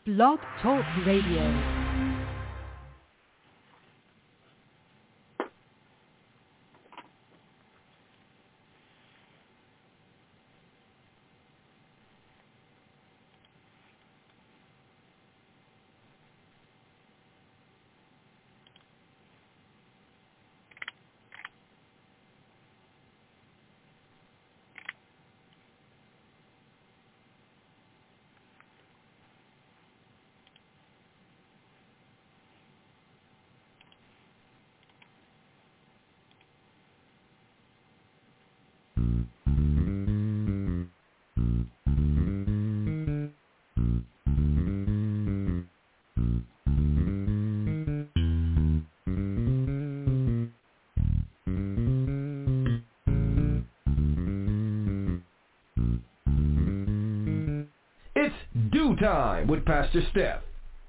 Blog Talk Radio. It's DEW Time with Pastor Steph.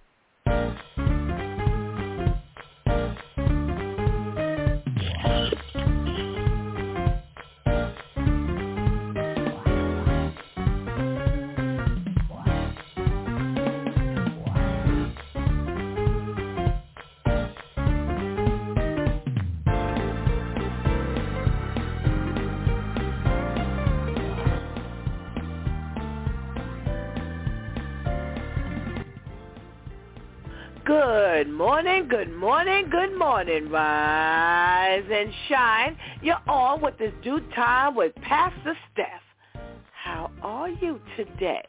Good morning, rise and shine. You're on with this DEW Time with Pastor Steph. How are you today?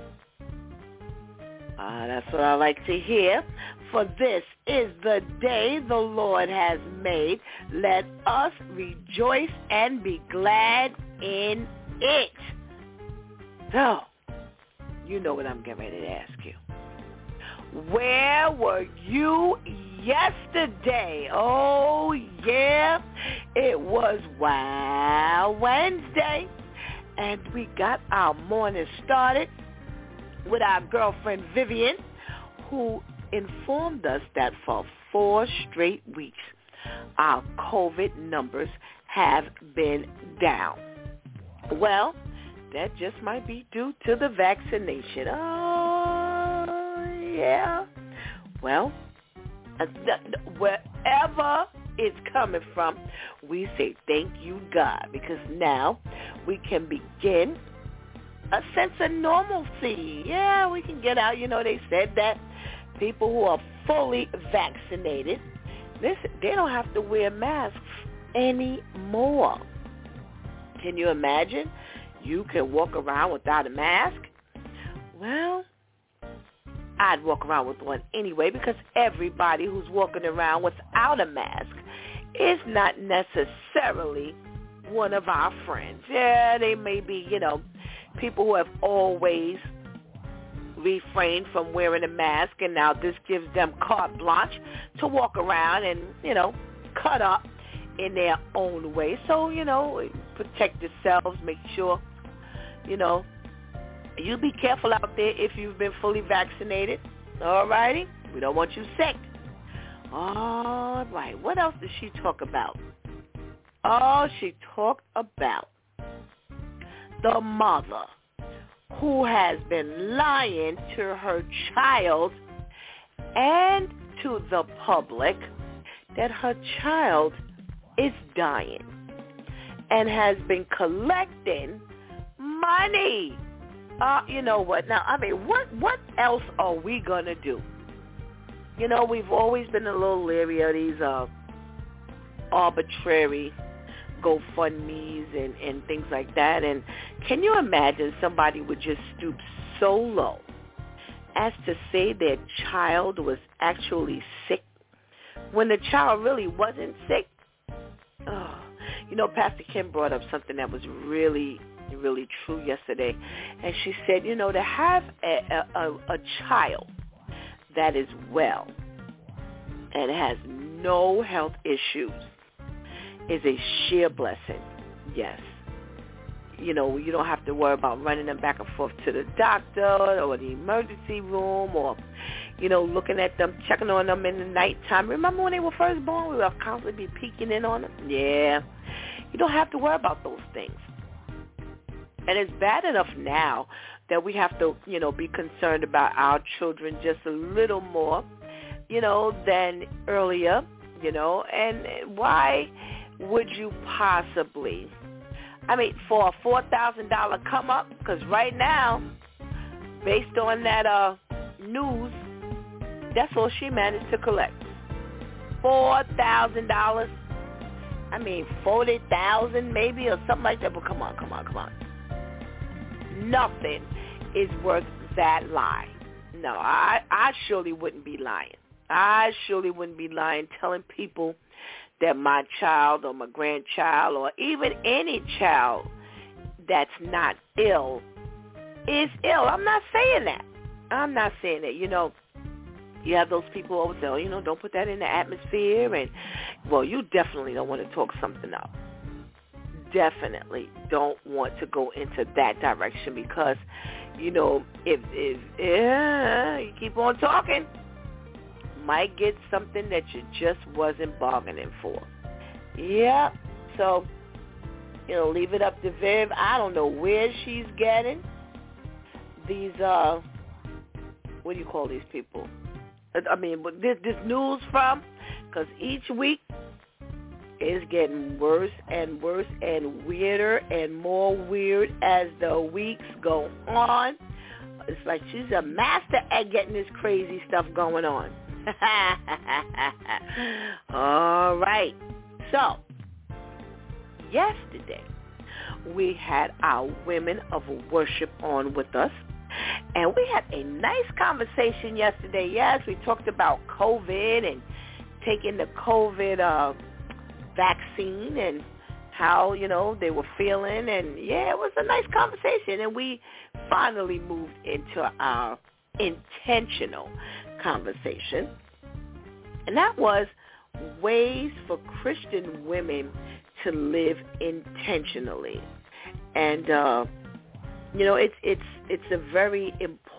That's what I like to hear. For this is the day the Lord has made. Let us rejoice and be glad in it. So, you know what I'm getting ready to ask you. Where were you yesterday? Oh, yeah. It was Wild Wednesday. And we got our morning started with our girlfriend Vivian, who informed us that for 4 straight weeks, our COVID numbers have been down. Well, that just might be due to the vaccination. Yeah. Well, wherever it's coming from, we say thank you, God, because now we can begin a sense of normalcy. Yeah, we can get out. You know, they said that people who are fully vaccinated, listen, they don't have to wear masks anymore. Can you imagine? You can walk around without a mask? Well, I'd walk around with one anyway, because everybody who's walking around without a mask is not necessarily one of our friends. Yeah, they may be, people who have always refrained from wearing a mask, and now this gives them carte blanche to walk around and, cut up in their own way. So, protect yourselves, make sure, you be careful out there if you've been fully vaccinated. All righty? We don't want you sick. All right. What else did she talk about? Oh, she talked about the mother who has been lying to her child and to the public that her child is dying and has been collecting money. You know what? Now, what else are we going to do? We've always been a little leery of these arbitrary GoFundMes and things like that. And can you imagine somebody would just stoop so low as to say their child was actually sick when the child really wasn't sick? Oh, Pastor Kim brought up something that was really true yesterday, and she said, to have a child that is well and has no health issues is a sheer blessing. Yes. You don't have to worry about running them back and forth to the doctor or the emergency room or, looking at them, checking on them in the nighttime. Remember when they were first born, we would constantly be peeking in on them? Yeah. You don't have to worry about those things. And it's bad enough now that we have to, be concerned about our children just a little more, than earlier, and why would you possibly, for a $4,000 come up, because right now, based on that news, that's all she managed to collect. $4,000. 40,000 maybe or something like that. But come on. Nothing is worth that lie. No, I surely wouldn't be lying. I surely wouldn't be lying telling people that my child or my grandchild or even any child that's not ill is ill. I'm not saying that. You have those people always say, don't put that in the atmosphere. And, well, you definitely don't want to talk something up. Definitely don't want to go into that direction because, if you keep on talking, might get something that you just wasn't bargaining for. Yeah. So, leave it up to Viv. I don't know where she's getting these, what do you call these people? This news from, because each week is getting worse and worse and weirder and more weird as the weeks go on. It's like she's a master at getting this crazy stuff going on. All right. So, yesterday, we had our women of worship on with us. And we had a nice conversation yesterday. Yes, we talked about COVID and taking the COVID vaccine and how, they were feeling. And, yeah, it was a nice conversation. And we finally moved into our intentional conversation. And that was ways for Christian women to live intentionally. And, it's a very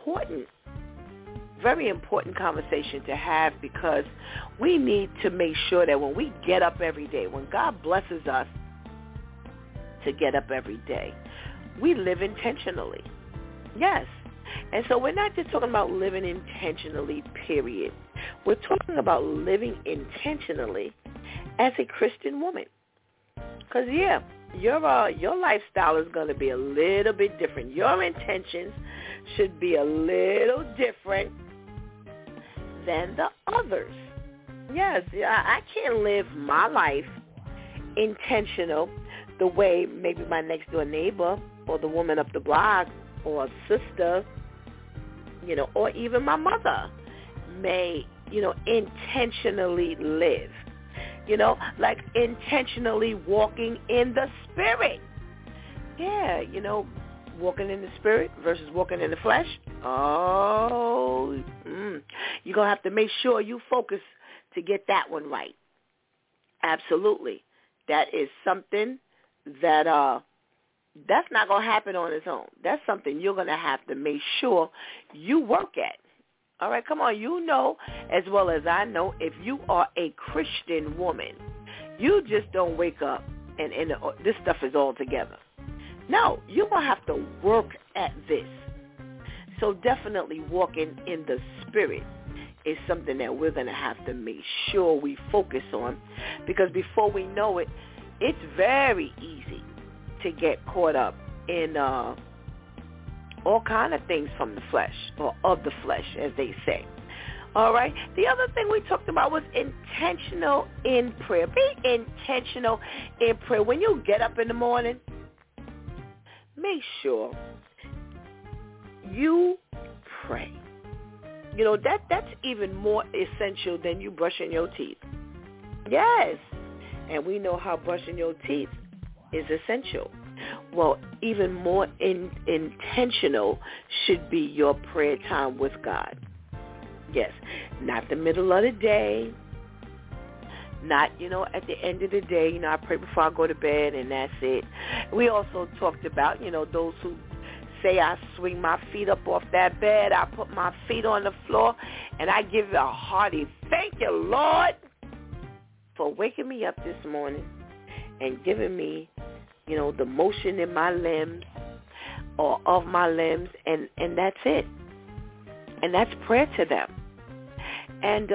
important conversation to have because we need to make sure that when we get up every day, when God blesses us to get up every day, we live intentionally. Yes. And so we're not just talking about living intentionally, period. We're talking about living intentionally as a Christian woman. Because, yeah, your lifestyle is going to be a little bit different. Your intentions should be a little different than the others. Yes, I can't live my life intentional the way maybe my next door neighbor or the woman up the block or a sister, or even my mother may, intentionally live. Like intentionally walking in the spirit. Yeah, walking in the spirit versus walking in the flesh. Oh, you're going to have to make sure you focus to get that one right. Absolutely. That is something that that's not going to happen on its own. That's something you're going to have to make sure you work at. All right, come on. As well as I know, if you are a Christian woman, you just don't wake up and this stuff is all together. No, you're going to have to work at this. So definitely walking in the spirit is something that we're going to have to make sure we focus on, because before we know it, it's very easy to get caught up in all kind of things from the flesh, or of the flesh, as they say. All right? The other thing we talked about was intentional in prayer. Be intentional in prayer. When you get up in the morning, make sure you pray. That's even more essential than you brushing your teeth. Yes. And we know how brushing your teeth is essential. Well, even more intentional should be your prayer time with God. Yes, not the middle of the day, not, at the end of the day, I pray before I go to bed and that's it. We also talked about, those who say I swing my feet up off that bed, I put my feet on the floor, and I give you a hearty thank you, Lord, for waking me up this morning and giving me the motion in my limbs, or of my limbs, and that's it. And that's prayer to them. And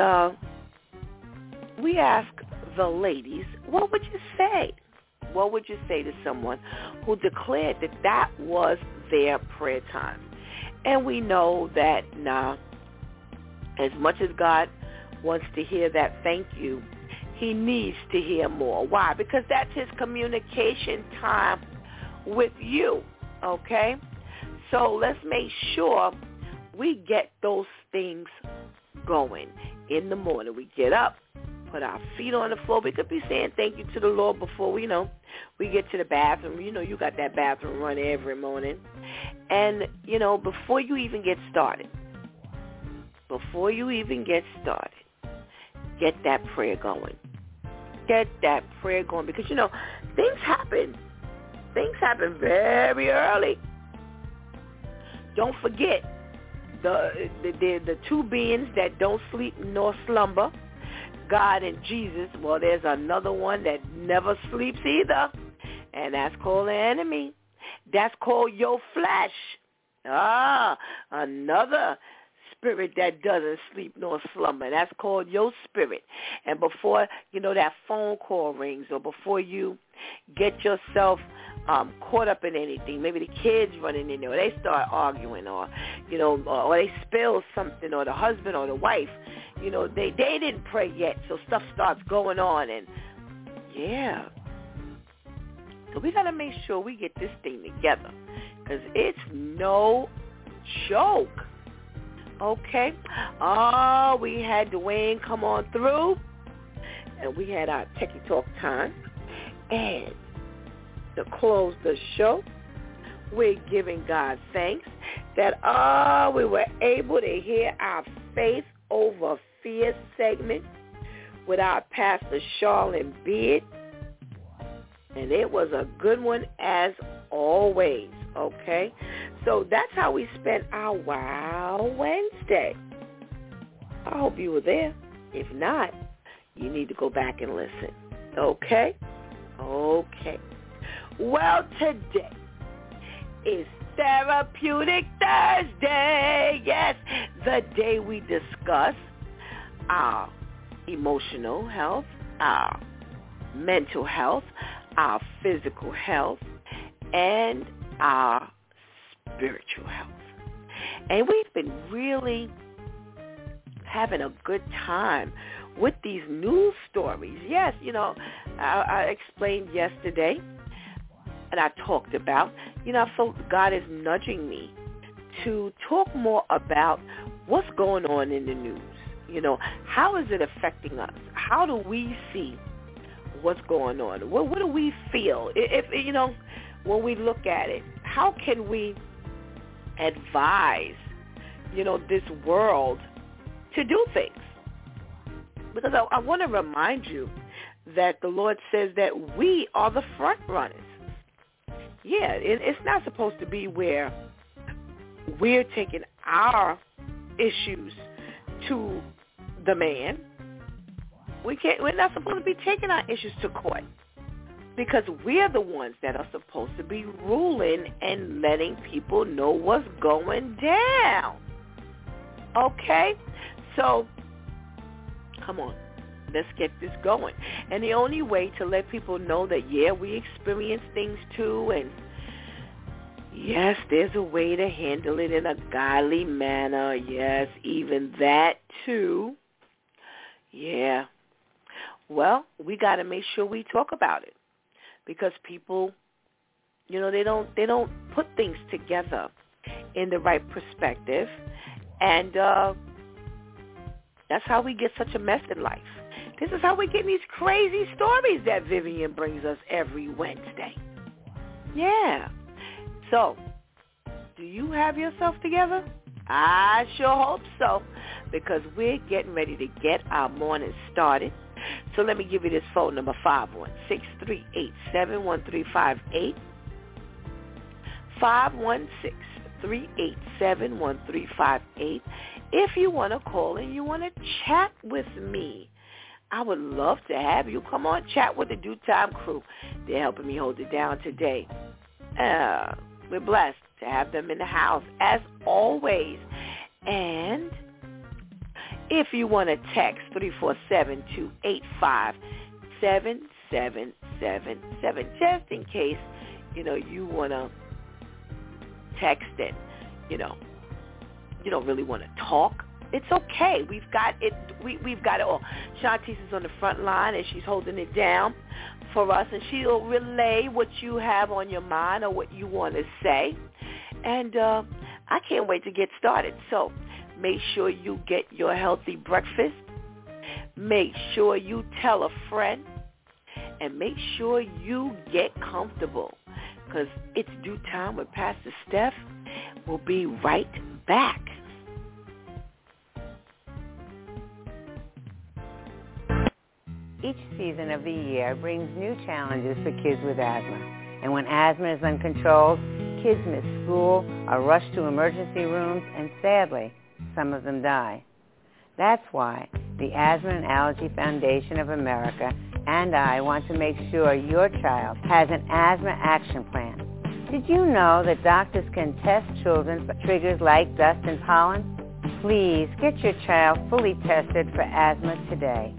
we ask the ladies, what would you say? What would you say to someone who declared that was their prayer time? And we know that as much as God wants to hear that thank you, he needs to hear more. Why? Because that's his communication time with you, okay? So let's make sure we get those things going. In the morning, we get up, put our feet on the floor. We could be saying thank you to the Lord before we get to the bathroom. You got that bathroom run every morning. And, before you even get started, get that prayer going. Get that prayer going because, things happen. Things happen very early. Don't forget the two beings that don't sleep nor slumber, God and Jesus. Well, there's another one that never sleeps either, and that's called the enemy. That's called your flesh. Another spirit that doesn't sleep nor slumber. That's called your spirit. And before, that phone call rings or before you get yourself caught up in anything, maybe the kids running in there, or they start arguing, or they spill something, or the husband or the wife, they didn't pray yet, so stuff starts going on, and so we got to make sure we get this thing together, because it's no joke. Okay? We had Dwayne come on through, and we had our Techie Talk time, and to close the show, we're giving God thanks that we were able to hear our Faith Over Fear segment with our Pastor Charlene Beard, and it was a good one as always, okay? So that's how we spent our Wow Wednesday. I hope you were there. If not, you need to go back and listen, okay? Okay. Well, today is Therapeutic Thursday. Yes, the day we discuss our emotional health, our mental health, our physical health, and our spiritual health. And we've been really having a good time with these news stories. Yes, I explained yesterday, and I talked about, I feel God is nudging me to talk more about what's going on in the news. How is it affecting us? How do we see what's going on? What do we feel? If when we look at it, how can we advise, this world to do things? Because I want to remind you that the Lord says that we are the front runners. Yeah, it's not supposed to be where we're taking our issues to the man. We're not supposed to be taking our issues to court, because we're the ones that are supposed to be ruling and letting people know what's going down. Okay? So, come on. Let's get this going. And the only way to let people know that, we experience things too, and yes, there's a way to handle it in a godly manner. Yes, even that too. Yeah. Well, we got to make sure we talk about it, because people, they don't put things together in the right perspective, and that's how we get such a mess in life. This is how we get these crazy stories that Vivian brings us every Wednesday. Yeah. So, do you have yourself together? I sure hope so, because we're getting ready to get our morning started. So let me give you this phone number, 516-387-1358. 516-387-1358. If you want to call and you want to chat with me, I would love to have you. Come on, chat with the Due Time crew. They're helping me hold it down today. We're blessed. to have them in the house, as always. And if you want to text 347-285-7777, just in case, you want to text it, you don't really want to talk, it's okay. We've got it. We've got it all. Shantice is on the front line, and she's holding it down for us, and she'll relay what you have on your mind or what you want to say. And I can't wait to get started. So make sure you get your healthy breakfast. Make sure you tell a friend. And make sure you get comfortable, because it's Due Time with Pastor Steph. We'll be right back. Each season of the year brings new challenges for kids with asthma. And when asthma is uncontrolled, kids miss school, are rushed to emergency rooms, and sadly, some of them die. That's why the Asthma and Allergy Foundation of America and I want to make sure your child has an asthma action plan. Did you know that doctors can test children for triggers like dust and pollen? Please get your child fully tested for asthma today.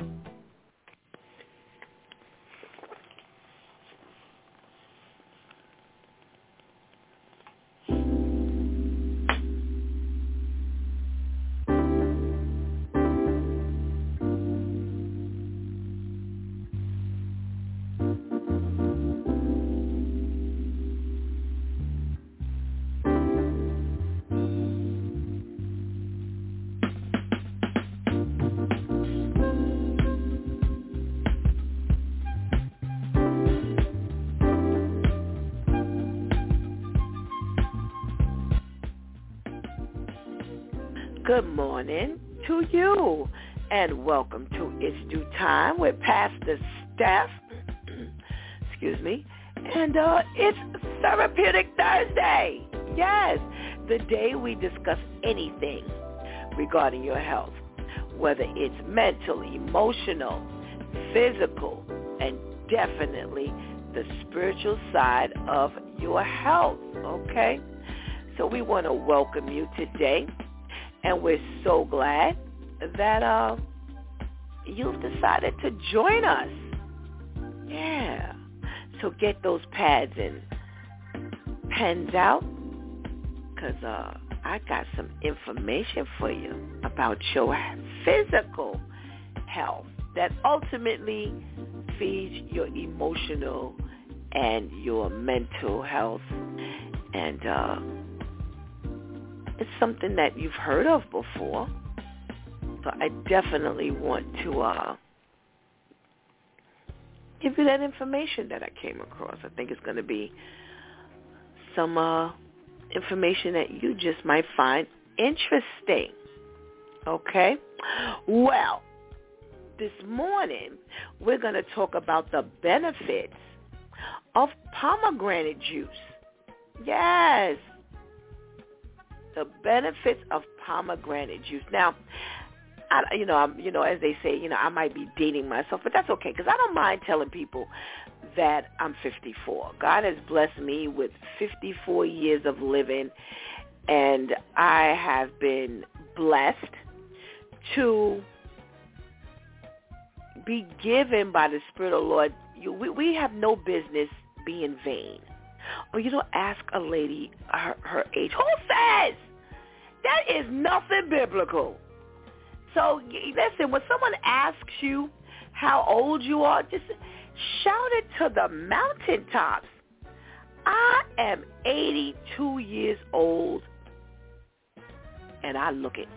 Good morning to you, and welcome to It's Due Time with Pastor Steph. Excuse me. And it's Therapeutic Thursday. Yes, the day we discuss anything regarding your health, whether it's mental, emotional, physical, and definitely the spiritual side of your health, okay? So we want to welcome you today. And we're so glad that you've decided to join us. Yeah. So get those pads and pens out, because I got some information for you about your physical health that ultimately feeds your emotional and your mental health. And it's something that you've heard of before, so I definitely want to give you that information that I came across. I think it's going to be some information that you just might find interesting, okay? Well, this morning we're going to talk about the benefits of pomegranate juice. Yes. The benefits of pomegranate juice. Now, as they say, I might be dating myself, but that's okay, because I don't mind telling people that I'm 54. God has blessed me with 54 years of living, and I have been blessed to be given by the Spirit of the Lord. We have no business being vain. Or you don't ask a lady her age. Who says? That is nothing biblical. So listen, when someone asks you how old you are, just shout it to the mountaintops. I am 82 years old, and I look it.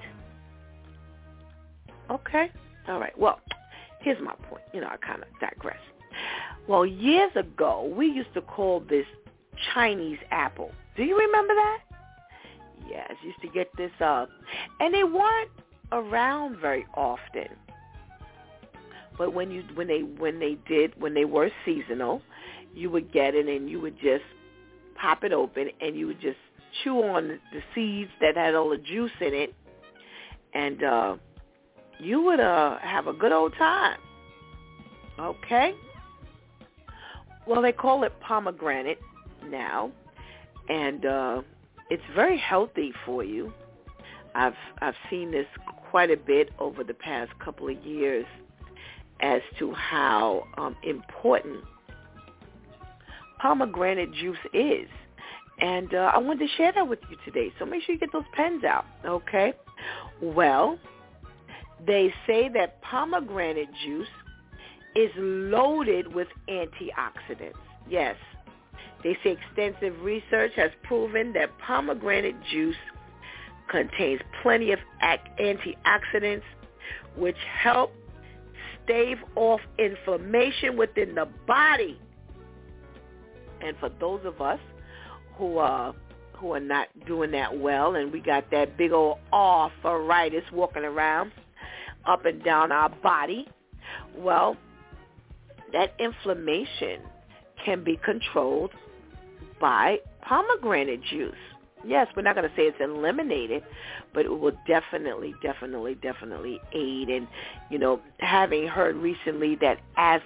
Okay? All right. Well, here's my point. I kind of digress. Well, years ago, we used to call this Chinese apple. Do you remember that? Yes, used to get this and they weren't around very often. But when they were seasonal, you would get it and you would just pop it open and you would just chew on the seeds that had all the juice in it, and you would have a good old time. Okay? Well, they call it pomegranate now, and it's very healthy for you. I've seen this quite a bit over the past couple of years as to how important pomegranate juice is. And I wanted to share that with you today. So make sure you get those pens out, okay? Well, they say that pomegranate juice is loaded with antioxidants. Yes. They say extensive research has proven that pomegranate juice contains plenty of antioxidants which help stave off inflammation within the body. And for those of us who are not doing that well, and we got that big old arthritis walking around up and down our body, well, that inflammation can be controlled by pomegranate juice. Yes, we're not going to say it's eliminated, but it will definitely aid. And, you know, having heard recently that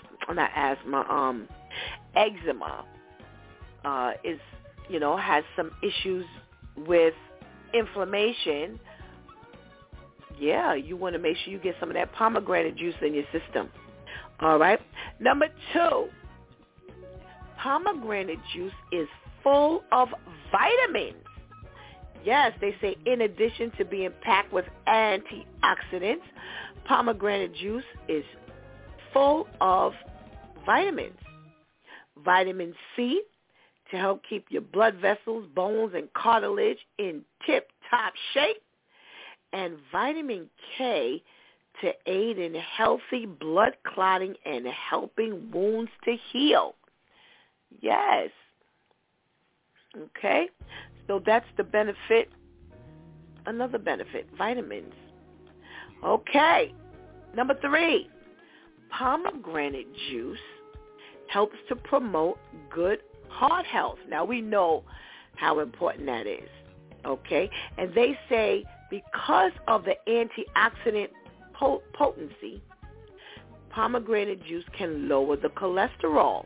eczema is, you know, has some issues with inflammation, yeah, you want to make sure you get some of that pomegranate juice in your system. All right. Number 2, pomegranate juice is full of vitamins. Yes, they say in addition to being packed with antioxidants, pomegranate juice is full of vitamins. Vitamin C to help keep your blood vessels, bones, and cartilage in tip-top shape, and vitamin K to aid in healthy blood clotting and helping wounds to heal. Yes. Okay. So that's the benefit. Another benefit, vitamins. Okay. Number 3, pomegranate juice helps to promote good heart health. Now, we know how important that is. Okay. And they say because of the antioxidant potency, pomegranate juice can lower the cholesterol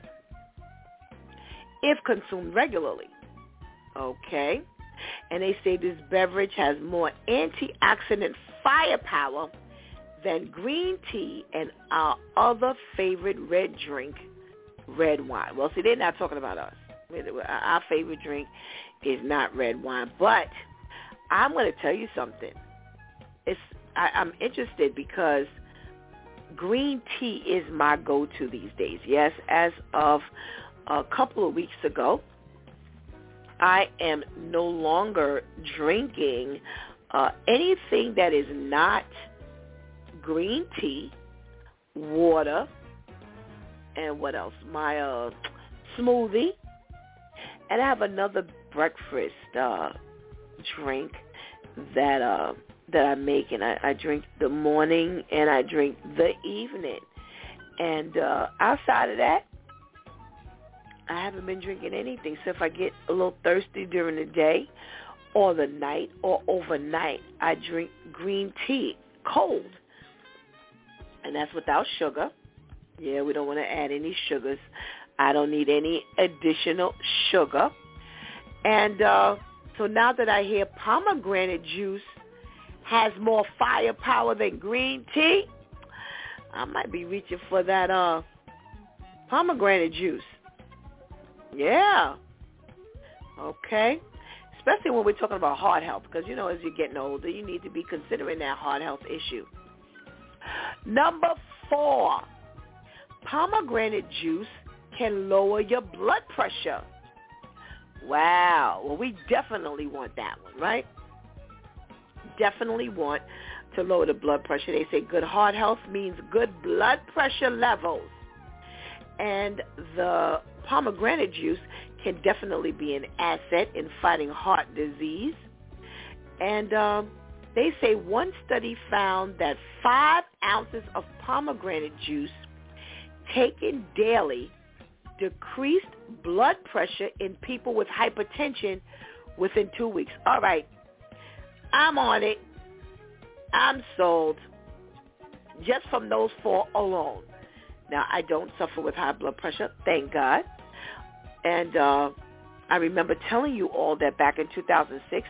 if consumed regularly. Okay? And they say this beverage has more antioxidant firepower than green tea and our other favorite red drink, red wine. Well, see, they're not talking about us. Our favorite drink is not red wine. But I'm going to tell you something. I'm interested because green tea is my go-to these days. Yes, as of a couple of weeks ago, I am no longer drinking anything that is not green tea, water, and what else? My smoothie. And I have another breakfast drink that I make, and I drink the morning and I drink the evening. And outside of that, I haven't been drinking anything. So if I get a little thirsty during the day or the night or overnight, I drink green tea cold. And that's without sugar. Yeah, we don't want to add any sugars. I don't need any additional sugar. And so now that I hear pomegranate juice has more firepower than green tea, I might be reaching for that pomegranate juice. Yeah. Okay. Especially when we're talking about heart health, because, you know, as you're getting older, you need to be considering that heart health issue. Number 4, pomegranate juice can lower your blood pressure. Wow. Well, we definitely want that one, right? Definitely want to lower the blood pressure. They say good heart health means good blood pressure levels. And the pomegranate juice can definitely be an asset in fighting heart disease. And they say one study found that 5 ounces of pomegranate juice taken daily decreased blood pressure in people with hypertension within 2 weeks. All right. I'm on it. I'm sold. Just from those 4 alone. Now, I don't suffer with high blood pressure, thank God. And I remember telling you all that back in 2006,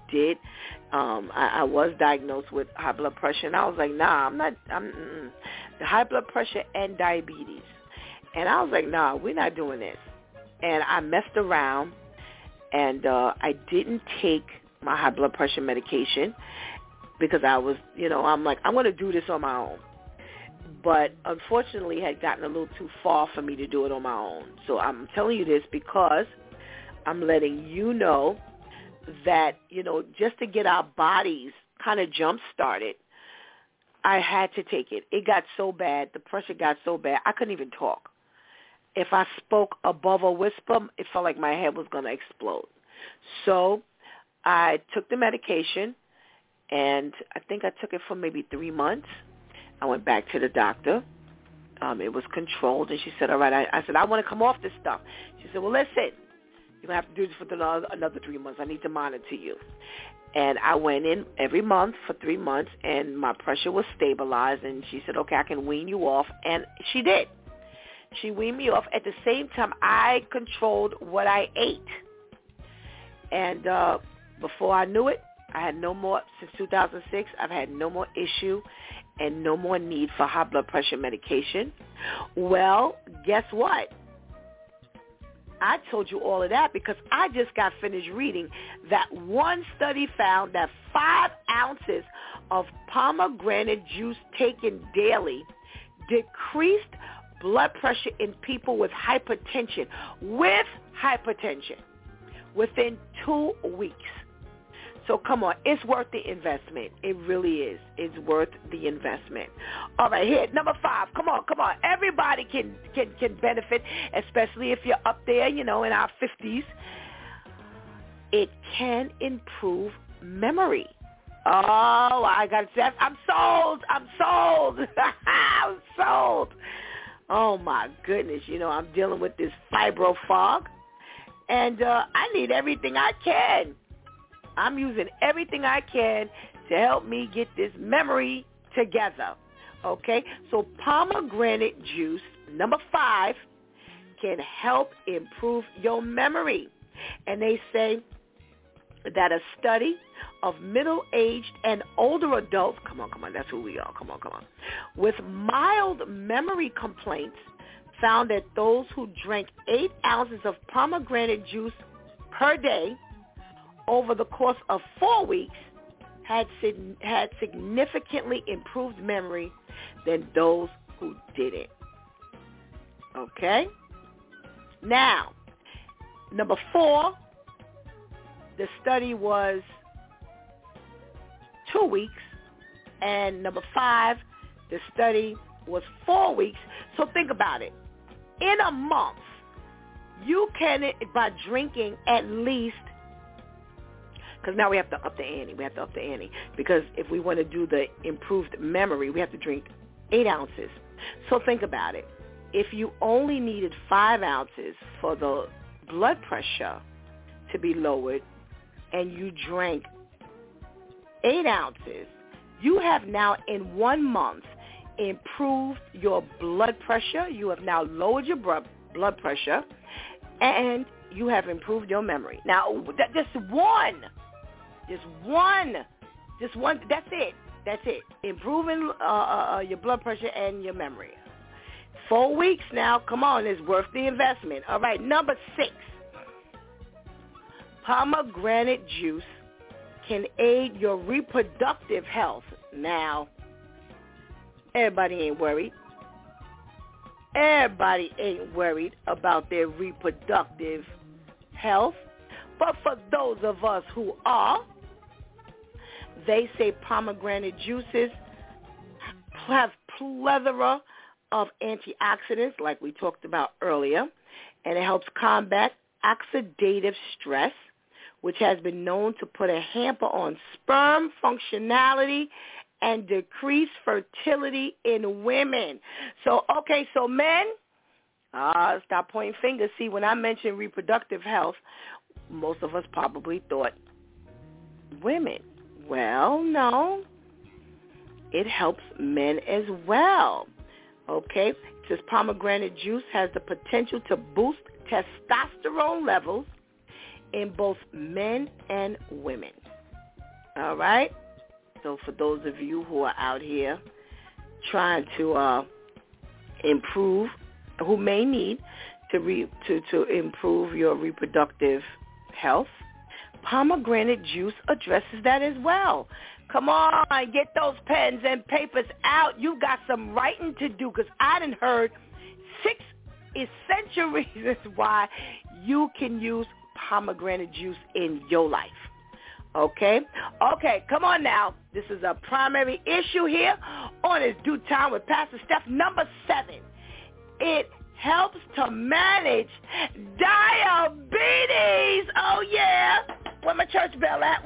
I was diagnosed with high blood pressure, and I was like, nah, the high blood pressure and diabetes. And I was like, nah, we're not doing this. And I messed around, and I didn't take my high blood pressure medication because I was, I'm like, I'm going to do this on my own. But unfortunately, it had gotten a little too far for me to do it on my own. So I'm telling you this because I'm letting you know that, just to get our bodies kind of jump-started, I had to take it. It got so bad, the pressure got so bad, I couldn't even talk. If I spoke above a whisper, it felt like my head was going to explode. So I took the medication, and I think I took it for maybe 3 months. I went back to the doctor. It was controlled, and she said, all right. I said, I want to come off this stuff. She said, well, listen, you're going to have to do this for another 3 months. I need to monitor you. And I went in every month for 3 months, and my pressure was stabilized, and she said, okay, I can wean you off, and she did. She weaned me off. At the same time, I controlled what I ate. And before I knew it, I had no more, since 2006, I've had no more issue and no more need for high blood pressure medication. Well, guess what? I told you all of that because I just got finished reading that one study found that 5 ounces of pomegranate juice taken daily decreased blood pressure in people with hypertension, within 2 weeks. So come on, it's worth the investment. It really is. It's worth the investment. All right, here, number 5. Come on. Everybody can benefit, especially if you're up there, in our 50s. It can improve memory. Oh, I got to say, I'm sold. I'm sold. Oh, my goodness. I'm dealing with this fibro fog, and I need everything I can. I'm using everything I can to help me get this memory together, okay? So pomegranate juice, number 5, can help improve your memory. And they say that a study of middle-aged and older adults, come on, that's who we are, come on, with mild memory complaints found that those who drank 8 ounces of pomegranate juice per day over the course of 4 weeks had significantly improved memory than those who didn't. Okay? Now, number 4, the study was 2 weeks, and number 5, the study was 4 weeks. So think about it. In a month, you can, by drinking at least, because now we have to up the ante. Because if we want to do the improved memory, we have to drink 8 ounces. So think about it. If you only needed 5 ounces for the blood pressure to be lowered, and you drank 8 ounces, you have now in 1 month improved your blood pressure. You have now lowered your blood pressure, and you have improved your memory. Now, just one, that's it. Improving your blood pressure and your memory. 4 weeks now, come on, it's worth the investment. All right, number 6, pomegranate juice can aid your reproductive health. Now, everybody ain't worried. Everybody ain't worried about their reproductive health. But for those of us who are, they say pomegranate juices have plethora of antioxidants, like we talked about earlier, and it helps combat oxidative stress, which has been known to put a hamper on sperm functionality and decrease fertility in women. So men, stop pointing fingers. See, when I mentioned reproductive health, most of us probably thought women. Well, no. It helps men as well. Okay? It says pomegranate juice has the potential to boost testosterone levels, in both men and women. All right? So for those of you who are out here trying to improve, who may need to improve your reproductive health, pomegranate juice addresses that as well. Come on, get those pens and papers out. You got some writing to do, because I done heard 6 essential reasons why you can use pomegranate juice in your life. Okay, come on now. This is a primary issue here on It's Due Time with Pastor Steph. Number 7, it helps to manage diabetes. Oh, yeah. Where my church bell at?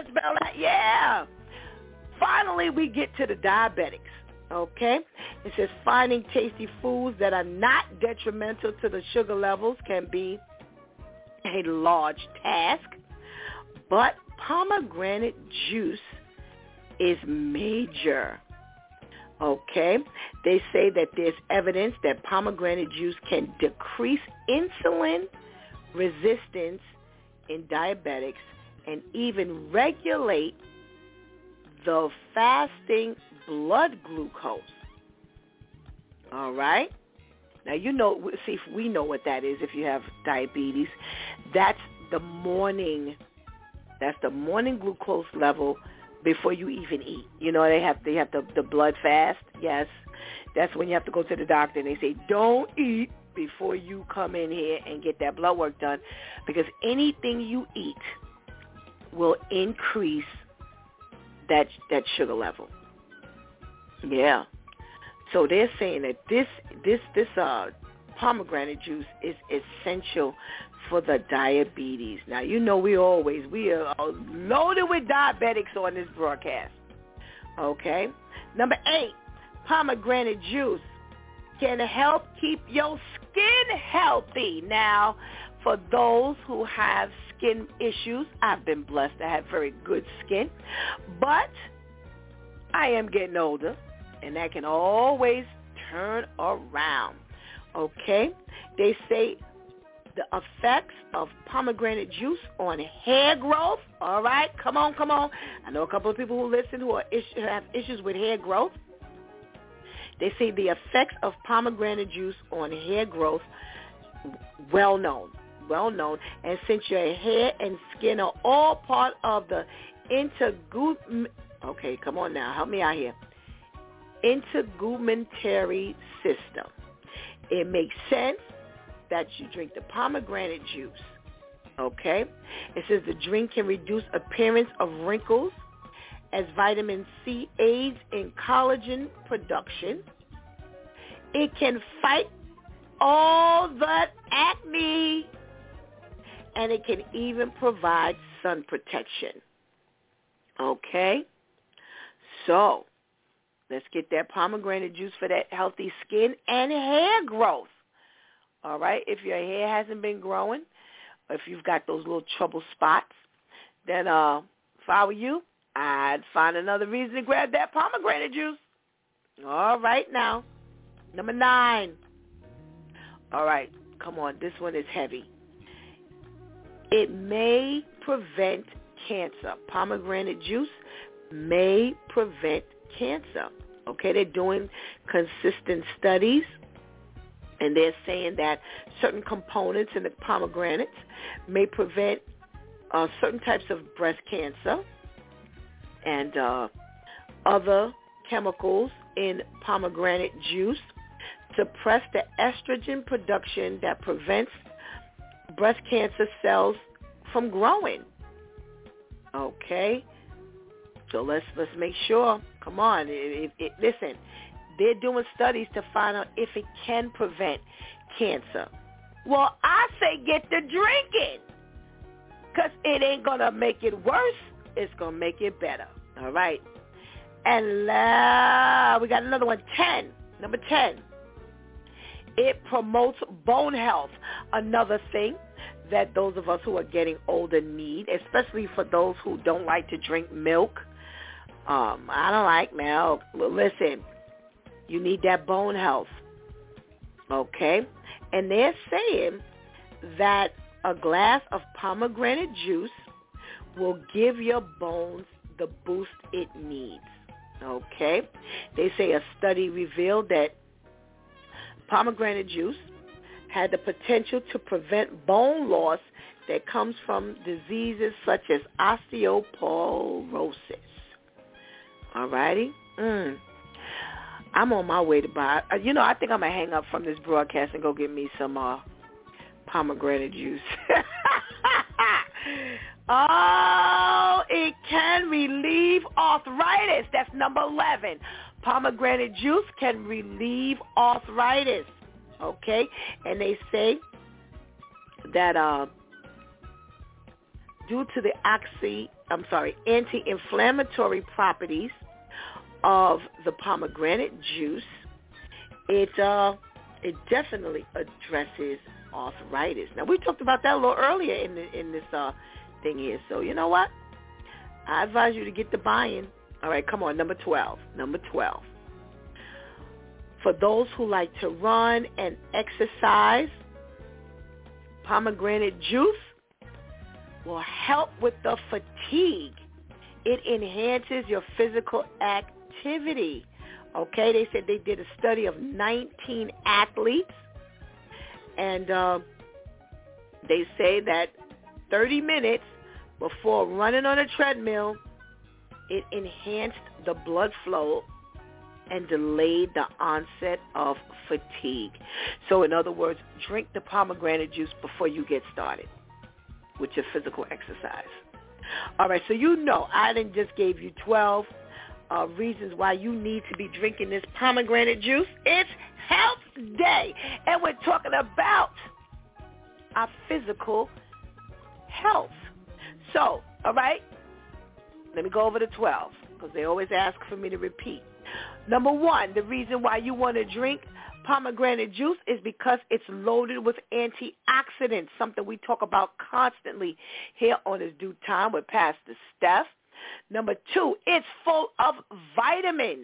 Yeah. Finally, we get to the diabetics. Okay? It says finding tasty foods that are not detrimental to the sugar levels can be a large task, but pomegranate juice is major. Okay? They say that there's evidence that pomegranate juice can decrease insulin resistance in diabetics and even regulate the fasting blood glucose. All right? Now, see, if we know what that is if you have diabetes. That's the morning glucose level before you even eat. They have the blood fast. Yes. That's when you have to go to the doctor and they say, don't eat before you come in here and get that blood work done, because anything you eat will increase that sugar level. Yeah. So they're saying that this pomegranate juice is essential for the diabetes. Now, we are loaded with diabetics on this broadcast. Okay. Number 8, pomegranate juice can help keep your skin healthy. Now, for those who have skin issues, I've been blessed to have very good skin, but I am getting older, and that can always turn around. Okay? They say the effects of pomegranate juice on hair growth. All right? Come on. I know a couple of people who listen who have issues with hair growth. They say the effects of pomegranate juice on hair growth, well known. And since your hair and skin are all part of the okay, come on now, help me out here. Integumentary system. It makes sense that you drink the pomegranate juice. Okay? It says the drink can reduce appearance of wrinkles as vitamin C aids in collagen production. It can fight all the acne, and it can even provide sun protection. Okay? So, let's get that pomegranate juice for that healthy skin and hair growth. All right? If your hair hasn't been growing, or if you've got those little trouble spots, then if I were you, I'd find another reason to grab that pomegranate juice. All right now. Number 9. All right, come on. This one is heavy. It may prevent cancer. Pomegranate juice may prevent cancer. Okay, they're doing consistent studies, and they're saying that certain components in the pomegranates may prevent certain types of breast cancer, and other chemicals in pomegranate juice suppress the estrogen production that prevents breast cancer cells from growing. Okay? So let's make sure. Come on. Listen, they're doing studies to find out if it can prevent cancer. Well, I say get to drinking, because it ain't going to make it worse. It's going to make it better. All right? And we got another one, 10. Number 10. It promotes bone health. Another thing that those of us who are getting older need, especially for those who don't like to drink milk. I don't like milk. Well, listen, you need that bone health. Okay? And they're saying that a glass of pomegranate juice will give your bones the boost it needs. Okay? They say a study revealed that pomegranate juice had the potential to prevent bone loss that comes from diseases such as osteoporosis. All righty? I'm on my way to buy. I think I'm going to hang up from this broadcast and go get me some pomegranate juice. Oh, it can relieve arthritis. That's number 11. Pomegranate juice can relieve arthritis. Okay? And they say that due to the anti-inflammatory properties of the pomegranate juice, it definitely addresses arthritis. Now, we talked about that a little earlier in this thing here. So, you know what? I advise you to get the buy-in. All right, come on, number 12. Number 12. For those who like to run and exercise, pomegranate juice will help with the fatigue. It enhances your physical activity. Okay, they said they did a study of 19 athletes, and they say that 30 minutes before running on a treadmill, it enhanced the blood flow and delayed the onset of fatigue. So in other words, drink the pomegranate juice before you get started with your physical exercise. All right, so I done just gave you 12 reasons why you need to be drinking this pomegranate juice. It's Health Day, and we're talking about our physical health. So, all right, let me go over the 12 because they always ask for me to repeat. Number 1, the reason why you want to drink pomegranate juice is because it's loaded with antioxidants, something we talk about constantly here on This Due Time with Pastor Steph. Number 2, it's full of vitamins.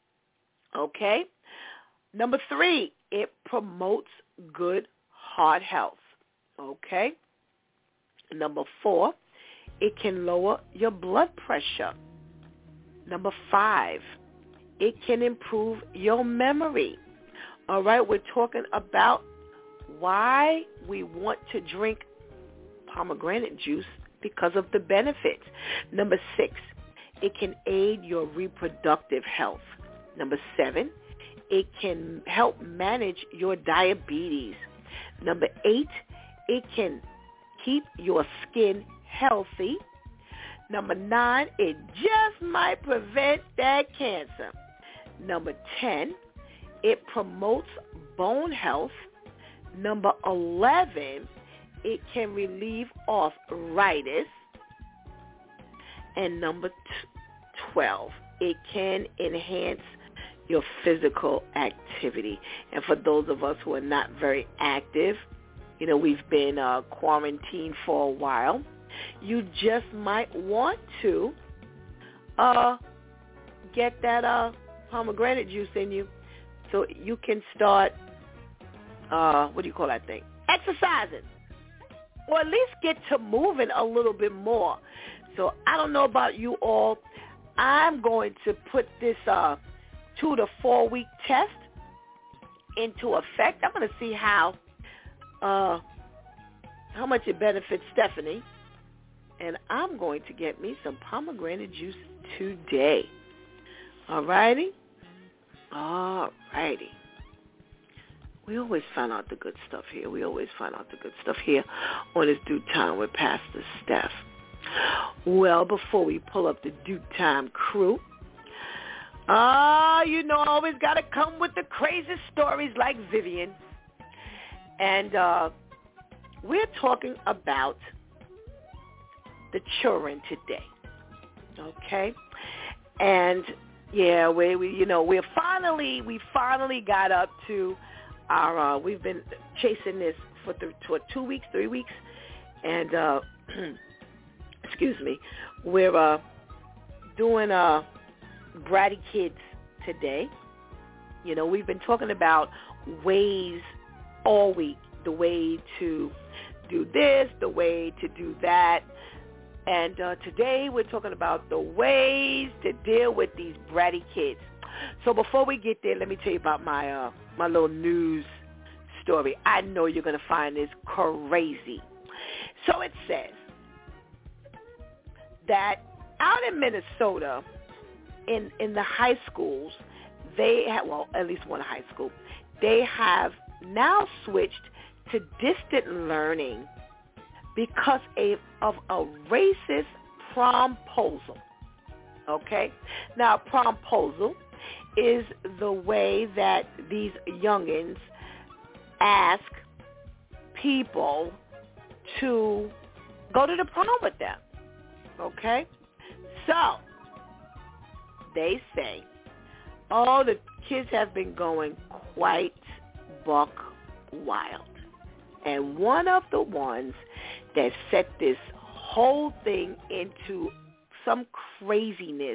Okay? Number 3, it promotes good heart health. Okay? Number 4, it can lower your blood pressure. Number 5, it can improve your memory. All right, we're talking about why we want to drink pomegranate juice because of the benefits. Number 6, it can aid your reproductive health. Number 7, it can help manage your diabetes. Number 8, it can keep your skin healthy. Number 9, it just might prevent that cancer. Number 10, it promotes bone health. Number 11, it can relieve arthritis. And number 12, it can enhance your physical activity. And for those of us who are not very active, we've been quarantined for a while, you just might want to get that pomegranate juice in you so you can start, what do you call that thing? Exercising. Or at least get to moving a little bit more. So I don't know about you all. I'm going to put this 2 to 4 week test into effect. I'm going to see how much it benefits Stephanie. And I'm going to get me some pomegranate juice today. All righty? All righty. We always find out the good stuff here. On This Due Time with Pastor Steph. Well, before we pull up the Due Time crew, I always got to come with the crazy stories like Vivian. And we're talking about the children today. Okay? And yeah, we finally got up to our we've been chasing this for 2 weeks, 3 weeks, and excuse me, we're doing Bratty Kids today. We've been talking about ways all week, the way to do this, the way to do that. And today we're talking about the ways to deal with these bratty kids. So before we get there, let me tell you about my my little news story. I know you're going to find this crazy. So it says that out in Minnesota, in the high schools, they have, well, at least one high school, they have now switched to distant learning because of a racist promposal. Okay? Now, promposal is the way that these youngins ask people to go to the prom with them. Okay? So, they say, oh, the kids have been going quite buck wild. And one of the ones that set this whole thing into some craziness.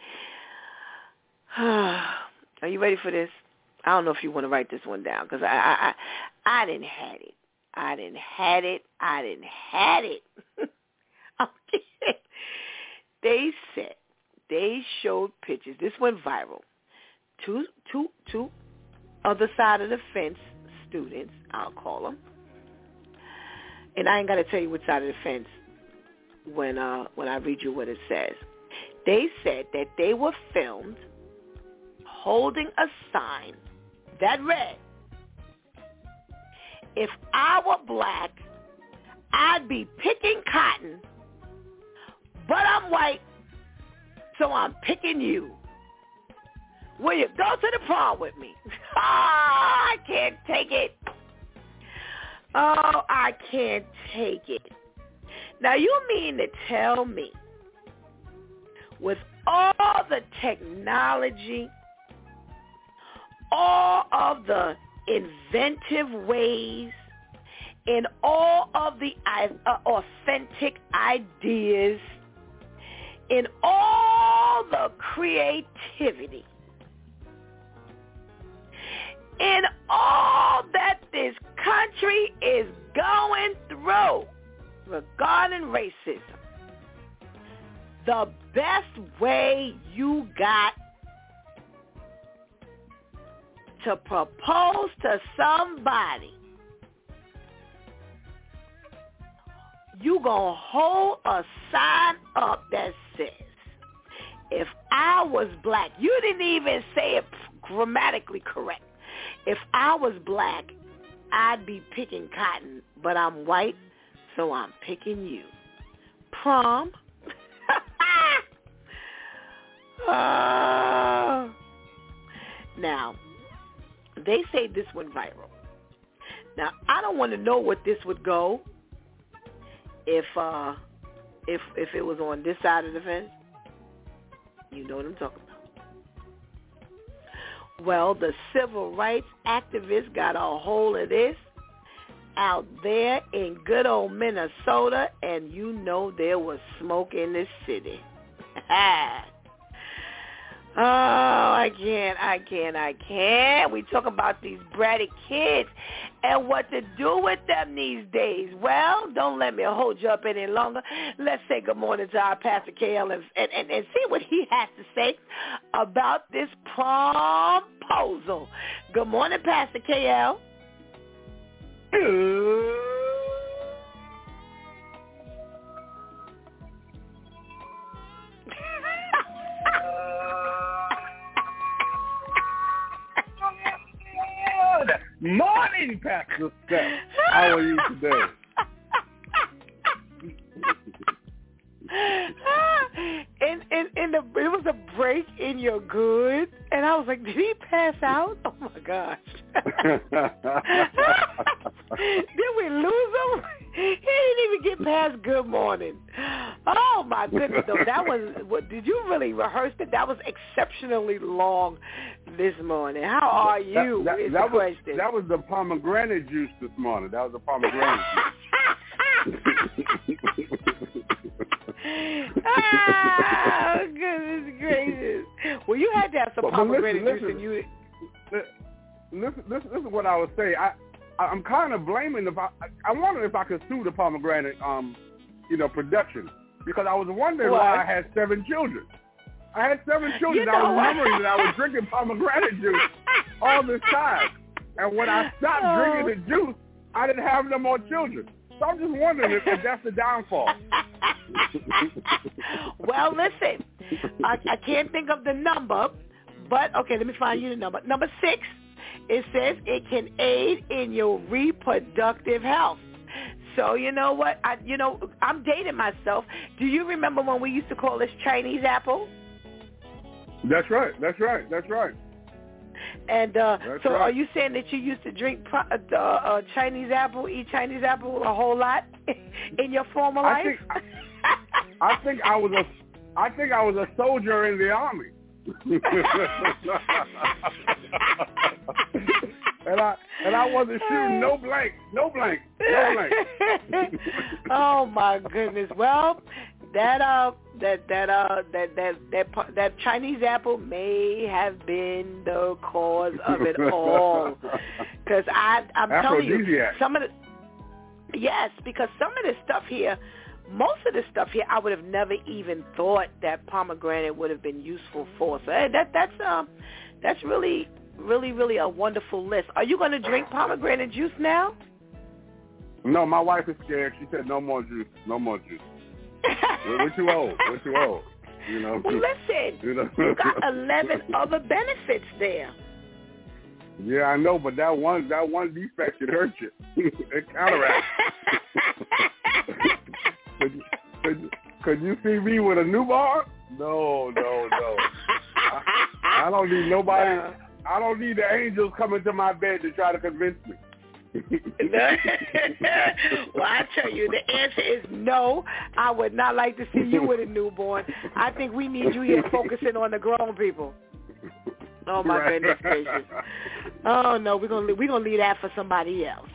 Are you ready for this? I don't know if you want to write this one down because I didn't had it. I didn't had it. Okay. They said, they showed pictures. This went viral. Two other side of the fence students, I'll call them. And I ain't got to tell you which side of the fence when I read you what it says. They said that they were filmed holding a sign that read, if I were black, I'd be picking cotton, but I'm white, so I'm picking you. Will you go to the prom with me? Oh, I can't take it. Oh, I can't take it. Now, you mean to tell me, with all the technology, all of the inventive ways, and all of the authentic ideas, in all the creativity, in all that this country is going through regarding racism, the best way you got to propose to somebody, you gonna hold a sign up that says, if I was black, you didn't even say it grammatically correct. If I was black, I'd be picking cotton, but I'm white, so I'm picking you. Prom. Now, they say this went viral. Now, I don't want to know what this would go if it was on this side of the fence. You know what I'm talking about. Well, the civil rights activists got a hold of this out there in good old Minnesota, and you know there was smoke in the city. Oh, I can't. We talk about these bratty kids and what to do with them these days. Well, don't let me hold you up any longer. Let's say good morning to our Pastor KL and see what he has to say about this promposal. Good morning, Pastor KL. Morning, Pastor Steph. How are you today? It was a break in your good, and I was like, did he pass out? Oh my gosh! Did we lose him? He didn't even get past good morning. Oh my goodness! Though that was what? Did you really rehearse it? That was exceptionally long this morning. How are you? That was the pomegranate juice this morning. That was the pomegranate juice. Oh, goodness gracious. Well, you had to have some pomegranate juice in you. Listen is what I would say. I'm kind of blaming I wonder if I could sue the pomegranate, production, because I was wondering why I had 7 children. I had 7 children. I was remembering that I was drinking pomegranate juice all this time, and when I stopped drinking the juice, I didn't have no more children. So I'm just wondering if that's the downfall. Well, listen, I can't think of the number, but okay, let me find you the number. Number 6, it says it can aid in your reproductive health. So you know what? I'm dating myself. Do you remember when we used to call this Chinese apple? That's right. And so are you saying that you used to drink Chinese apple, eat Chinese apple a whole lot in your former life? I think I was a soldier in the army. and I wasn't shooting no blank. Oh my goodness. Well, that Chinese apple may have been the cause of it all. Because I'm telling you, because some of this stuff here, most of the stuff here, I would have never even thought that pomegranate would have been useful for. So that's really, really, really a wonderful list. Are you going to drink pomegranate juice now? No, my wife is scared. She said no more juice. We're too old. You know. Well, listen, you got 11 other benefits there. Yeah, I know, but that one defect should hurt you. It counteracts. Could you see me with a newborn? No. I don't need nobody. I don't need the angels coming to my bed to try to convince me. Well, I tell you, the answer is no. I would not like to see you with a newborn. I think we need you here focusing on the grown people. Oh my goodness gracious! Oh no, we're gonna leave that for somebody else.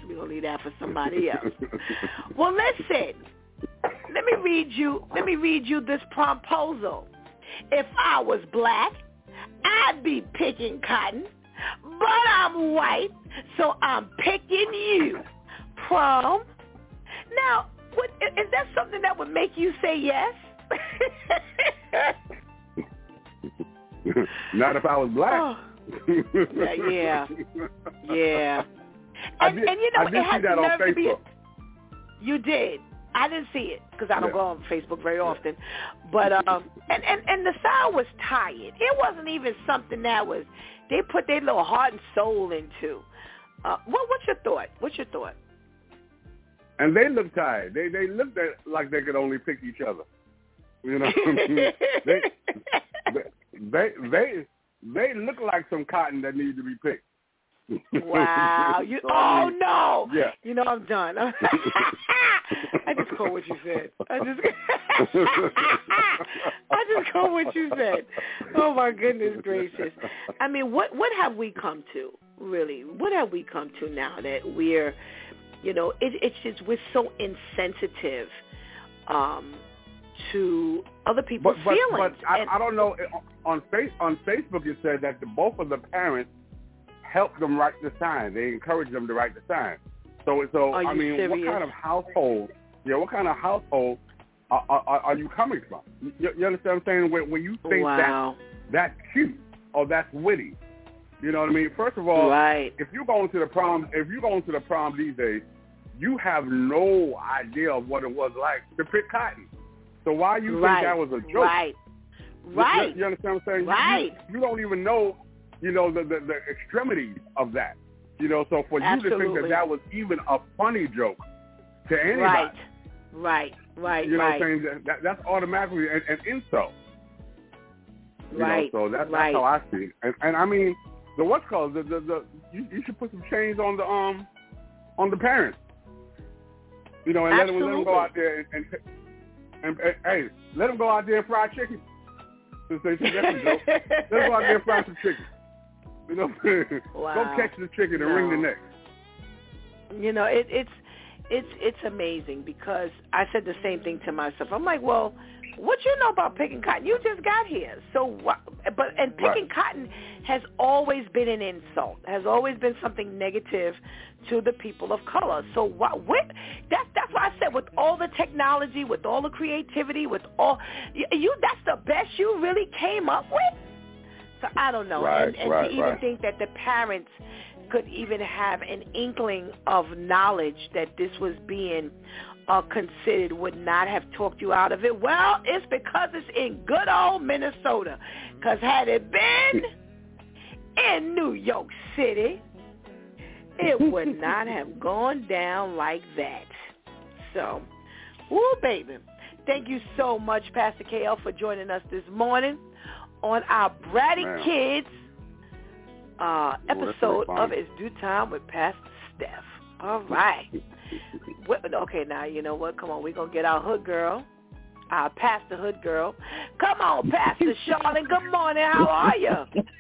Well, listen. Let me read you this promposal. If I was black, I'd be picking cotton, but I'm white, so I'm picking you. Prom. Now, is that something that would make you say yes? Not if I was black. Oh. Yeah. And you know, I did see that on Facebook. You did. I didn't see it because I don't go on Facebook very often. But and the style was tired. It wasn't even something that was they put their little heart and soul into. What's your thought? And they looked tired. They looked like they could only pick each other. You know, they look like some cotton that needed to be picked. Wow. Oh, no. Yeah. You know, I'm done. I just caught what you said. I just caught what you said. Oh, my goodness gracious. I mean, what have we come to, really? What have we come to now that we're, you know, it's just we're so insensitive to other people's feelings. But I don't know. On Facebook, it said that both of the parents help them write the sign. They encourage them to write the sign. So I mean, serious? What kind of household? Yeah, what kind of household are you coming from? You understand what I'm saying? When you think that's cute or that's witty, you know what I mean? First of all, if you're going to the prom these days, you have no idea of what it was like to pick cotton. So why you think that was a joke? Right. You understand what I'm saying? Right. You don't even know. You know, the extremities of that. You know, so for you to think that was even a funny joke to anybody. Right. You know what I'm saying? That's automatically an insult. You know, so that's how I see it. And I mean, you should put some chains on the parents. You know, and let them go out there and hey, let them go out there and fry chicken. Since they think that's a joke. Let them go out there and fry some chicken. You know, go catch the chicken and wring the neck. You know, it's amazing because I said the same thing to myself. I'm like, well, what you know about picking cotton? You just got here, so picking cotton has always been an insult, has always been something negative to the people of color. So that's why I said, with all the technology, with all the creativity, with all that's the best you really came up with. So I don't know, and to even think that the parents could even have an inkling of knowledge that this was being considered, would not have talked you out of it. Well, it's because it's in good old Minnesota. Because had it been in New York City, it would not have gone down like that. So, woo, baby. Thank you so much, Pastor KL, for joining us this morning on our Bratty Kids episode of It's Due Time with Pastor Steph. All right. Okay, now, you know what? Come on, we're going to get our hood girl, our Pastor Hood girl. Come on, Pastor Charlotte. Good morning. How are you?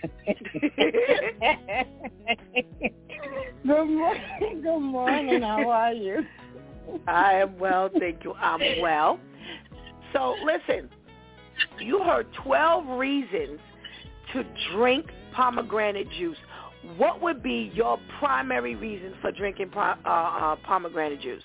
Good morning. How are you? I am well, thank you. I'm well. So, listen, you heard 12 reasons to drink pomegranate juice. What would be your primary reason for drinking pomegranate juice?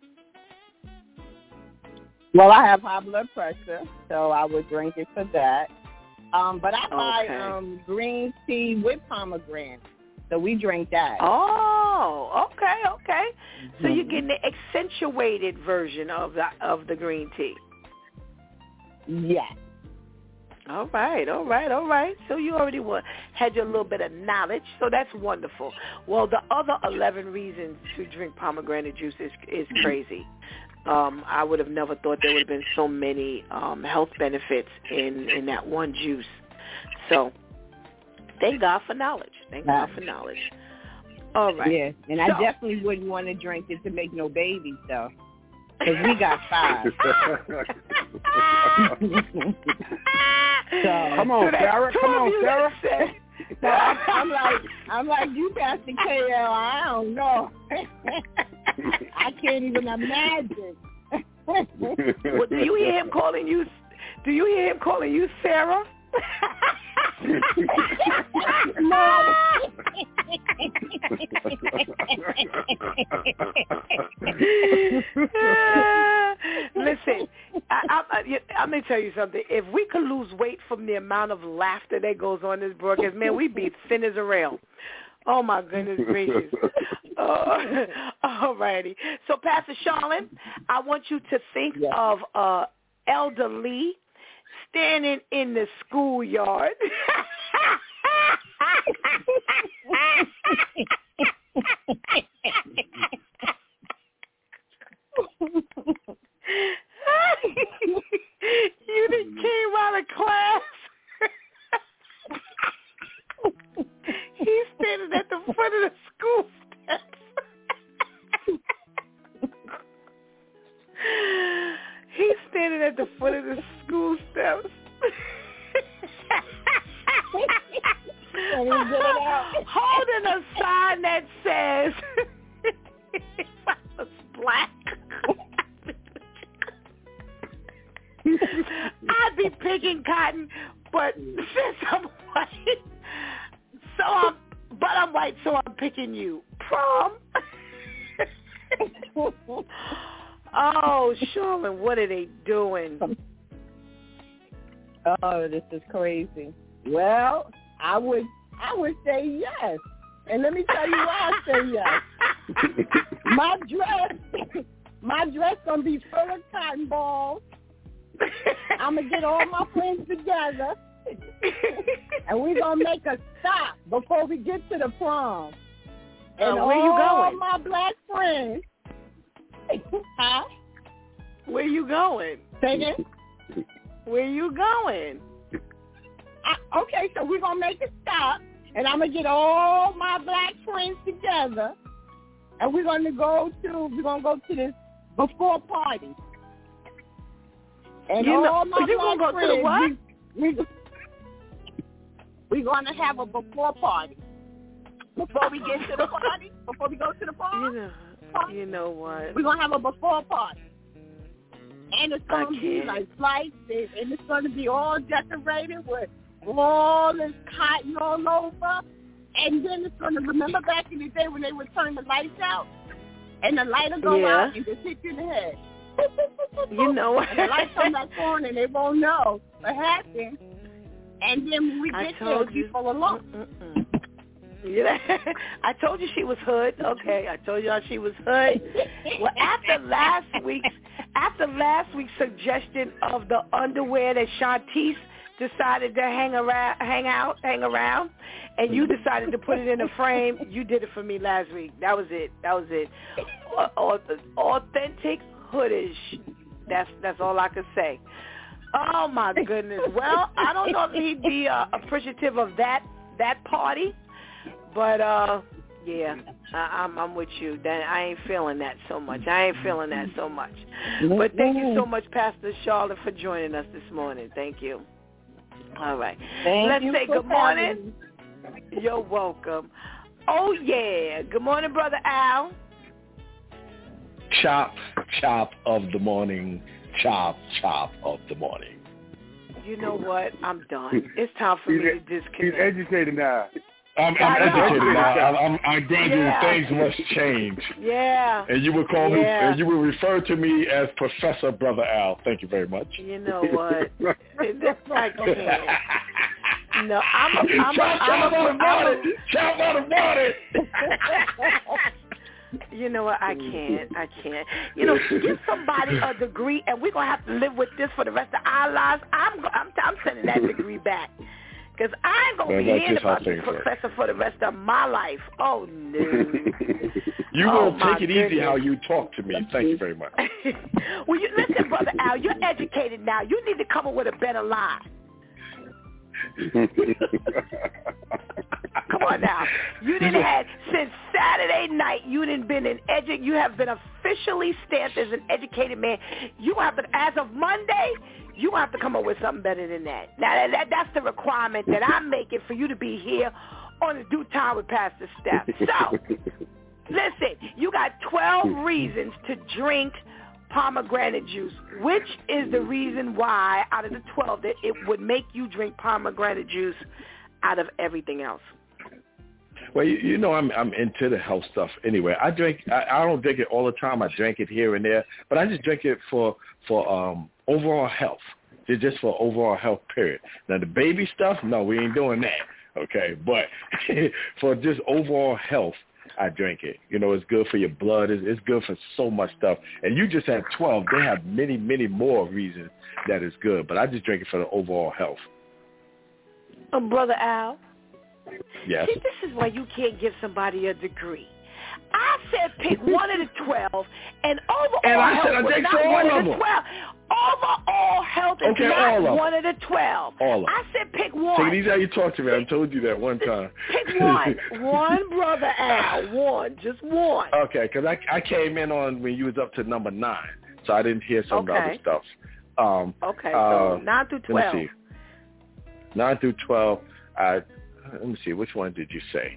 Well, I have high blood pressure, so I would drink it for that. But I buy green tea with pomegranate, so we drink that. Oh, okay. So you're getting the accentuated version of the green tea. Yes. All right. So you already had your little bit of knowledge, so that's wonderful. Well, the other 11 reasons to drink pomegranate juice is crazy. I would have never thought there would have been so many health benefits in that one juice. So thank God for knowledge. All right. Yeah, and I definitely wouldn't want to drink it to make no babies, though. Because we got 5. Come on, Sarah. So I'm like you, Pastor KL. I don't know. I can't even imagine. Well, do you hear him calling you Sarah? No. Listen, I'm going to tell you something. If we could lose weight from the amount of laughter that goes on in this broadcast, man, we'd be thin as a rail. Oh, my goodness gracious. All righty. So, Pastor Charlotte, I want you to think of Elder Lee standing in the schoolyard. You done came out of class. He's standing at the front of the school steps. He's standing at the foot of the school steps. Holding a sign that says, if I was black, I'd be picking cotton, but since I'm white, I'm white, so I'm picking you. Prom. Oh, Charlotte, what are they doing? Oh, this is crazy. Well, I would say yes. And let me tell you why I say yes. My dress gonna be full of cotton balls. I'm gonna get all my friends together, and we're gonna make a stop before we get to the prom. And where you all going? my black friends. Huh? Where you going? Say again? Where you going? Okay, so we're going to make a stop, and I'm going to get all my black friends together, and we're going to go to this before party. And all my black friends, we're going to have a before party. Before we get to the party, before we go to the party. You know what? We're going to have a before party. And it's going to be like flights, and it's going to be all decorated with all this cotton all over, and then it's going to remember back in the day when they would turn the lights out, and the light will go out and just hit you in the head. You know what? And the lights come back on, and they won't know what happened. And then when we get there, people alone. Yeah, I told you she was hood. Okay, I told y'all she was hood. Well, after last week's suggestion of the underwear that Shantice decided to hang around, and you decided to put it in a frame, you did it for me last week. That was it. Authentic hoodish. That's all I could say. Oh my goodness. Well, I don't know if he'd be appreciative of that party. But, yeah, I'm with you. I ain't feeling that so much. But thank you so much, Pastor Charlotte, for joining us this morning. Thank you. All right. Let's say good morning. You're welcome. Oh, yeah. Good morning, Brother Al. Chop of the morning. Chop of the morning. You know what? I'm done. It's time for me to disconnect. He's educated now. I'm educated now. I'm graduated. Yeah. Things must change. Yeah. And you would call me, and you would refer to me as Professor Brother Al. Thank you very much. You know what? I can't. No, I'm a promoter. Chop out of water. You know what? I can't. You know, give somebody a degree, and we're gonna have to live with this for the rest of our lives. I'm sending that degree back. Because I ain't going to be hearing about this professor for the rest of my life. Oh, no. You will take it easy how you talk to me. Thank you very much. Well, listen, Brother Al, you're educated now. You need to come up with a better line. Come on now. You didn't have, since Saturday night, you have been officially stamped as an educated man. You have to, as of Monday, you have to come up with something better than that. Now, that's the requirement that I'm making for you to be here on the Due Time with Pastor Steph. So, listen, you got 12 reasons to drink pomegranate juice. Which is the reason why, out of the 12, that it would make you drink pomegranate juice out of everything else? Well, you know, I'm into the health stuff anyway. I don't drink it all the time. I drink it here and there, but I just drink it for overall health. Just for overall health, period. Now, the baby stuff, no, we ain't doing that, okay? But for just overall health, I drink it. You know, it's good for your blood. It's good for so much stuff. And you just had 12. They have many, many more reasons that it's good, but I just drink it for the overall health. Brother Al? Yes. See, this is why you can't give somebody a degree. I said pick one of the 12, and overall health was not one of the 12. Overall health is not one of the 12. I said pick one. Take it easy how you talk to me. I told you that one time. Pick one. One, Brother Al. One. Just one. Okay, because I came in on when you was up to number 9, so I didn't hear some of the other stuff. So 9 through 12. Let me see. 9 through 12. Let me see. Which one did you say?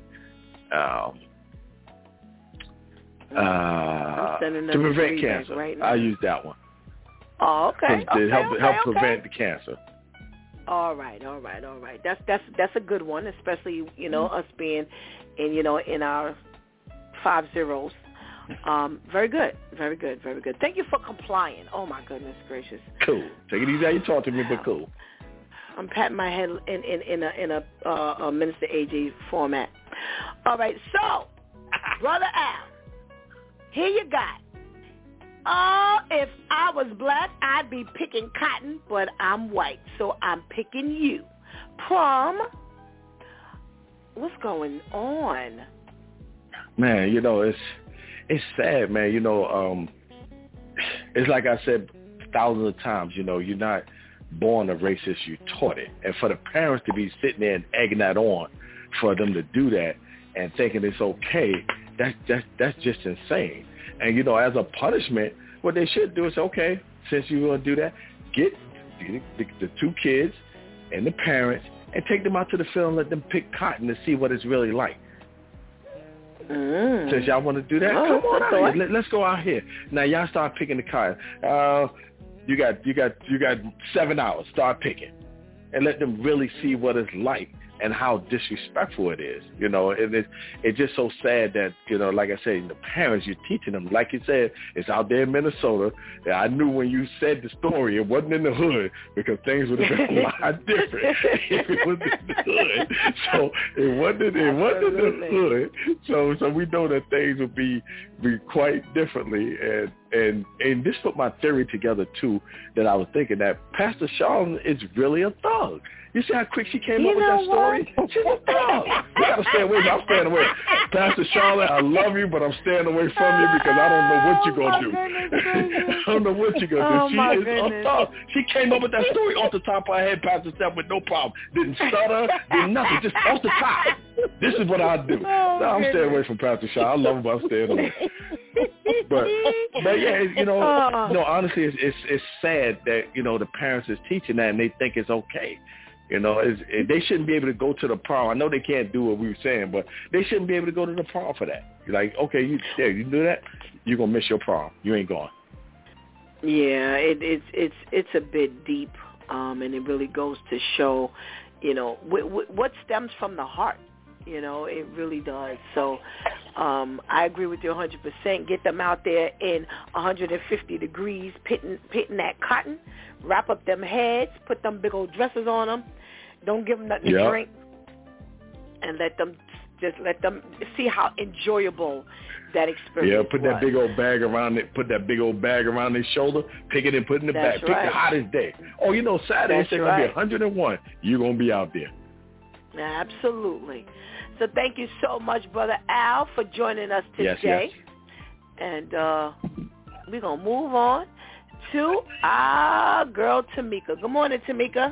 To prevent cancer. Right now. I use that one. Oh, okay. To help prevent the cancer. All right. That's a good one, especially, you know, us being in our 50s. Very good. Thank you for complying. Oh my goodness gracious. Cool. Take it easy how you talk to me, but cool. I'm patting my head in a Minister AJ format. All right, so Brother Al, here you got. If I was black, I'd be picking cotton, but I'm white, so I'm picking you. Prom, what's going on? Man, you know, it's sad, man. You know, it's like I said thousands of times, you know, you're not born a racist, you taught it. And for the parents to be sitting there and egging that on, for them to do that and thinking it's okay, that's just insane. And, you know, as a punishment, what they should do is say, okay, since you're going to do that, get the 2 kids and the parents and take them out to the field and let them pick cotton to see what it's really like. Since y'all want to do that, come on out here. Let's go out here. Now, y'all start picking the cotton. You got 7 hours. Start picking. and let them really see what it's like and how disrespectful it is, you know. And it's just so sad that, you know, like I said, the parents, you're teaching them. Like you said, it's out there in Minnesota. I knew when you said the story, it wasn't in the hood, because things would have been a lot different if it was in the hood. So it wasn't in the hood. So we know that things would be quite differently. And this put my theory together, too, that I was thinking that Pastor Charlotte is really a thug. You see how quick she came up with that story? She's a dog. You got to stay away. I'm staying away. Pastor Charlotte, I love you, but I'm staying away from you because I don't know what you're going to do. I don't know what you're going to do. She is a dog. She came up with that story off the top of her head, Pastor Steph, with no problem. Didn't stutter, did nothing, just off the top. This is what I do. I'm staying away from Pastor Charlotte. I love him, but I'm staying away. But yeah, you know, honestly, it's sad that, you know, the parents is teaching that and they think it's okay. You know, they shouldn't be able to go to the prom. I know they can't do what we were saying, but they shouldn't be able to go to the prom for that. You're like, okay, you do that, you're gonna miss your prom. You ain't going. Yeah, it's a bit deep, and it really goes to show, you know, what stems from the heart. You know, it really does. So I agree with you 100%. Get them out there in 150 degrees, pitting that cotton, wrap up them heads, put them big old dresses on them. Don't give them nothing to drink, and let them see how enjoyable that experience was. Yeah, put that big old bag around it. Put that big old bag around his shoulder. Pick it and put it in the bag. Pick the hottest day. Oh, you know, Saturday it's going to be 101. You're going to be out there. Absolutely. So thank you so much, Brother Al, for joining us today. Yes. And we're going to move on to our girl, Tamika. Good morning, Tamika.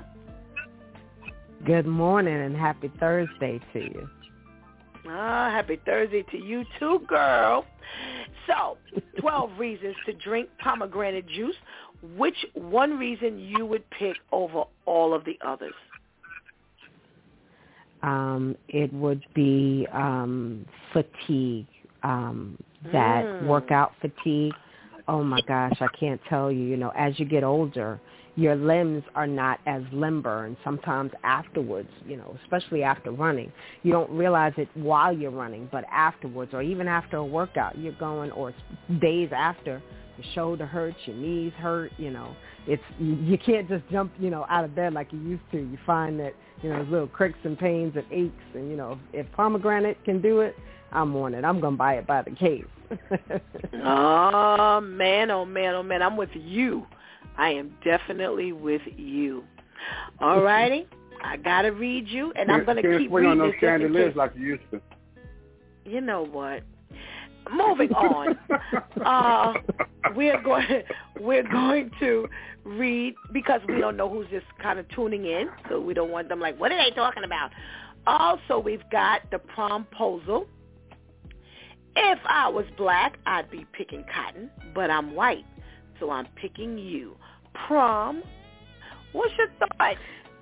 Good morning and happy Thursday to you. Happy Thursday to you too, girl. So, 12 reasons to drink pomegranate juice. Which one reason you would pick over all of the others? It would be fatigue, that workout fatigue. Oh, my gosh, I can't tell you. You know, as you get older, your limbs are not as limber, and sometimes afterwards, you know, especially after running, you don't realize it while you're running, but afterwards, or even after a workout, you're going, or days after, your shoulder hurts, your knees hurt, you know. You can't just jump, you know, out of bed like you used to. You find that, you know, there's little cricks and pains and aches, and, you know, if pomegranate can do it, I'm on it. I'm going to buy it by the case. Oh, man, I'm with you. I am definitely with you. All righty. I got to read you, and I'm going to keep reading on those this. chandeliers like you used to. You know what? Moving on. We're going to read, because we don't know who's just kind of tuning in, so we don't want them like, what are they talking about? Also, we've got the promposal. If I was black, I'd be picking cotton, but I'm white, so I'm picking you. Prom, what's your thought?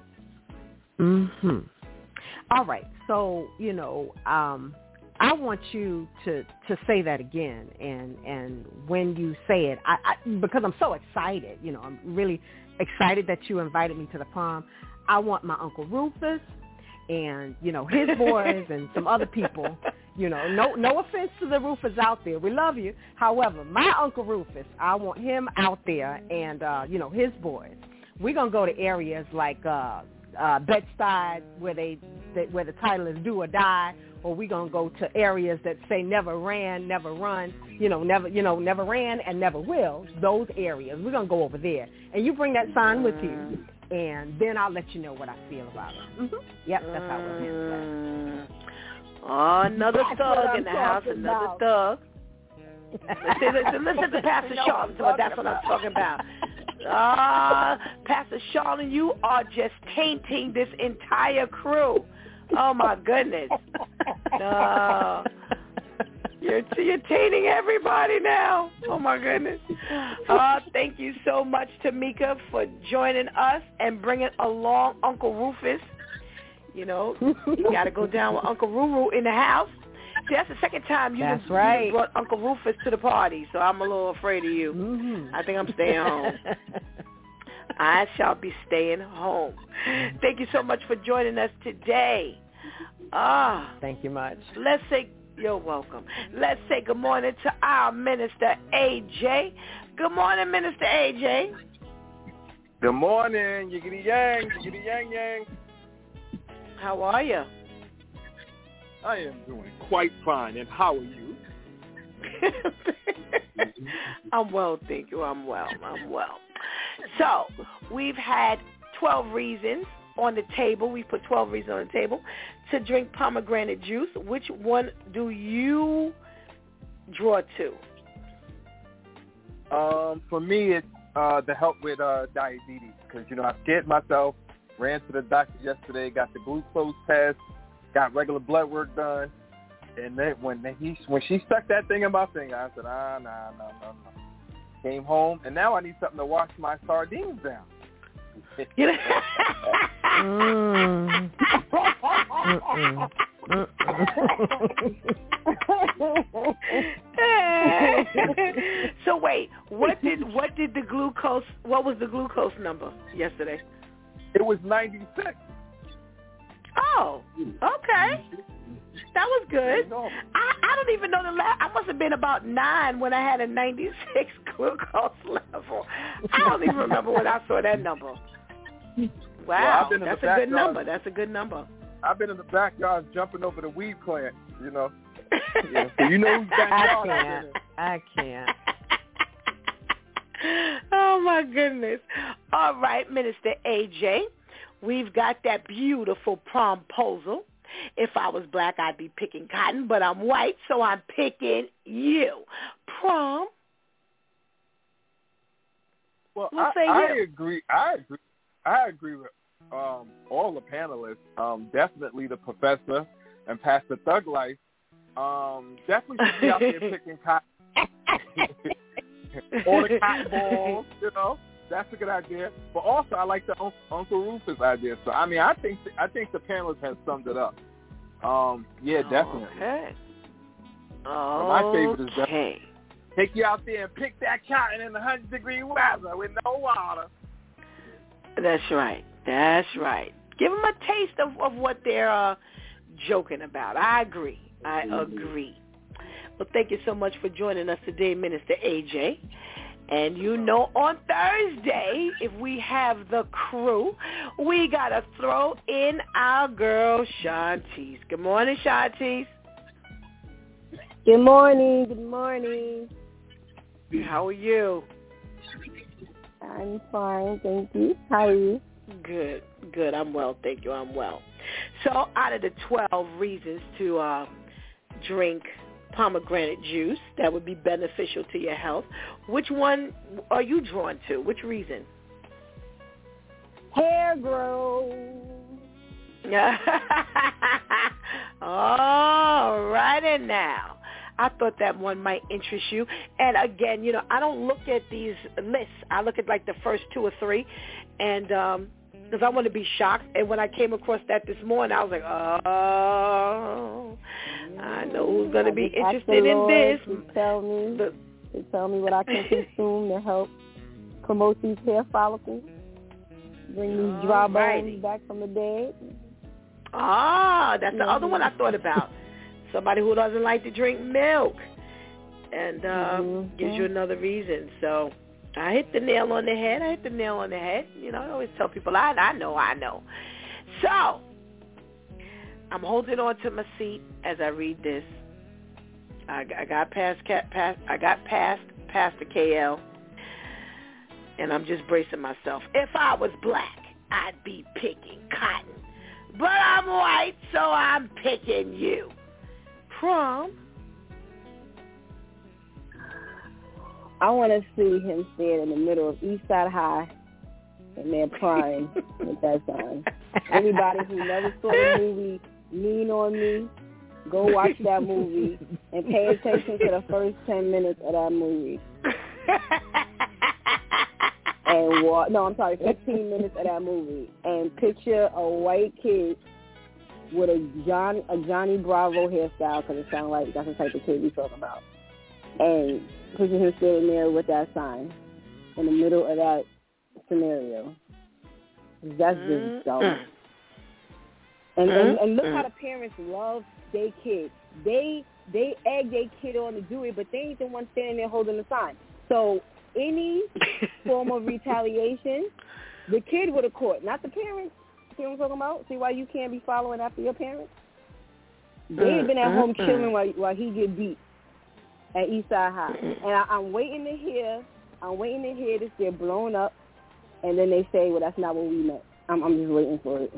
All right, so, you know, I want you to say that again, and when you say it, I because I'm so excited, you know, I'm really excited that you invited me to the prom. I want my Uncle Rufus and, you know, his boys and some other people, you know, no offense to the Rufus out there. We love you. However, my Uncle Rufus, I want him out there and, you know, his boys. We're going to go to areas like Bed-Stuy, where the title is Do or Die, or we're going to go to areas that say never ran, never run, never ran and never will, those areas. We're going to go over there. And you bring that sign with you, and then I'll let you know what I feel about it. Yep, that's how we'll handle that. Oh, another thug in the house, another thug. Listen to Pastor Charlotte, that's what I'm talking about. Pastor Charlotte, you are just tainting this entire crew. Oh, my goodness. No. You're tainting everybody now. Oh, my goodness. Thank you so much, Tamika, for joining us and bringing along Uncle Rufus. You know, you got to go down with Uncle Ruru in the house. See, that's the second time you brought Uncle Rufus to the party, so I'm a little afraid of you. I think I'm staying home. I shall be staying home. Thank you so much for joining us today. Thank you much. You're welcome. Let's say good morning to our Minister AJ. Good morning, Minister AJ. Good morning, yiggity yang, yiggity yang yang. How are you? I am doing quite fine, and how are you? I'm well, thank you. I'm well. So, we've had 12 reasons on the table. We put 12 reasons on the table to drink pomegranate juice. Which one do you draw to? For me, it's the help with diabetes, because, I scared myself, ran to the doctor yesterday, got the glucose test, got regular blood work done, and then when she stuck that thing in my finger, I said, no. Came home, and now I need something to wash my sardines down. So wait, what was the glucose number yesterday? It was 96. Oh, okay. That was good. I don't even know I must have been about 9 when I had a 96 glucose level. I don't even remember when I saw that number. Wow, that's a good number. That's a good number. I've been in the backyard jumping over the weed plant, Yeah, so you know who's backyard. I can't. Oh, my goodness. All right, Minister AJ, we've got that beautiful promposal. If I was black, I'd be picking cotton, but I'm white, so I'm picking you. Prom. Well, I agree. I agree with all the panelists. Definitely the professor and Pastor Thug Life. Definitely should be out there picking cotton. Or the cotton balls, That's a good idea. But also, I like the Uncle Rufus idea. So, I think the panelists have summed it up. Yeah, definitely. Okay. My favorite is definitely take you out there and pick that cotton in 100-degree weather with no water. That's right. Give them a taste of what they're joking about. I agree. Well, thank you so much for joining us today, Minister AJ. And on Thursday, if we have the crew, we got to throw in our girl, Shantice. Good morning, Shantice. Good morning. How are you? I'm fine, thank you. How are you? Good. I'm well, thank you. I'm well. So out of the 12 reasons to drink pomegranate juice that would be beneficial to your health, which one are you drawn to? Which reason? Hair growth. All righty now. I thought that one might interest you. And again, I don't look at these lists. I look at like the first 2 or 3, and because I want to be shocked. And when I came across that this morning, I was like, oh, I know who's going to be interested in this. To tell me what I can consume to help promote these hair follicles, bring these dry bones back from the dead. That's the other one I thought about. Somebody who doesn't like to drink milk, and gives you another reason. So I hit the nail on the head. I always tell people, I know. So I'm holding on to my seat as I read this. I got past Pastor KL, and I'm just bracing myself. If I was black, I'd be picking cotton, but I'm white, so I'm picking you. Prom. I want to see him stand in the middle of East Side High and they're crying with that sign. Anybody who never saw the movie Lean on Me, go watch that movie and pay attention to the first 10 minutes of that movie. And 15 minutes of that movie, and picture a white kid with a Johnny Bravo hairstyle, because it sounds like that's the type of kid we're talking about. And picture him sitting there with that sign in the middle of that scenario. That's just dumb. And look how the parents love their kids. They egg their kid on to do it, but they ain't the one standing there holding the sign. So any form of retaliation, the kid would have caught, not the parents. See what I'm talking about? See why you can't be following after your parents? They'd have been at home chilling while he get beat at Eastside High. And I'm waiting to hear this get blown up, and then they say, well, that's not what we meant. I'm just waiting for it.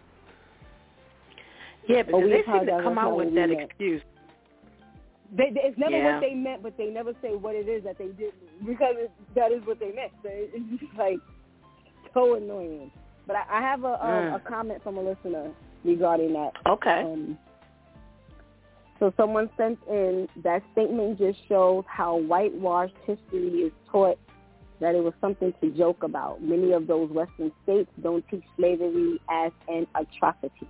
Yeah, because they seem to come out with that excuse. It's never what they meant, but they never say what it is that they did because that is what they meant. So it's just like so annoying. But I have a comment from a listener regarding that. Okay. So someone sent in that statement just shows how whitewashed history is taught, that it was something to joke about. Many of those Western states don't teach slavery as an atrocity.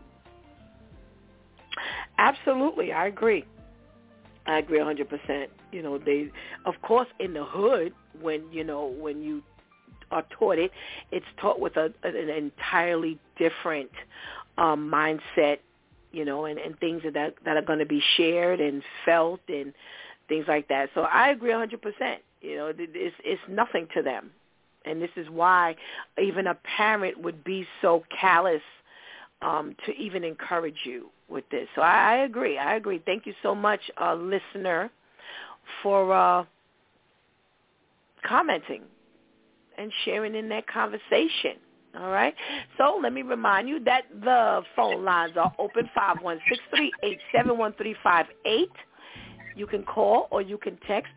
Absolutely, I agree 100%. You know, they, of course, in the hood, when you are taught it, it's taught with an entirely different mindset, you know, and things that are going to be shared and felt and things like that. So I agree 100%. You know, it's nothing to them. And this is why even a parent would be so callous to even encourage you with this. So I agree. Thank you so much, listener, for commenting and sharing in that conversation. All right. So let me remind you that the phone lines are open, 516-387-1358. You can call or you can text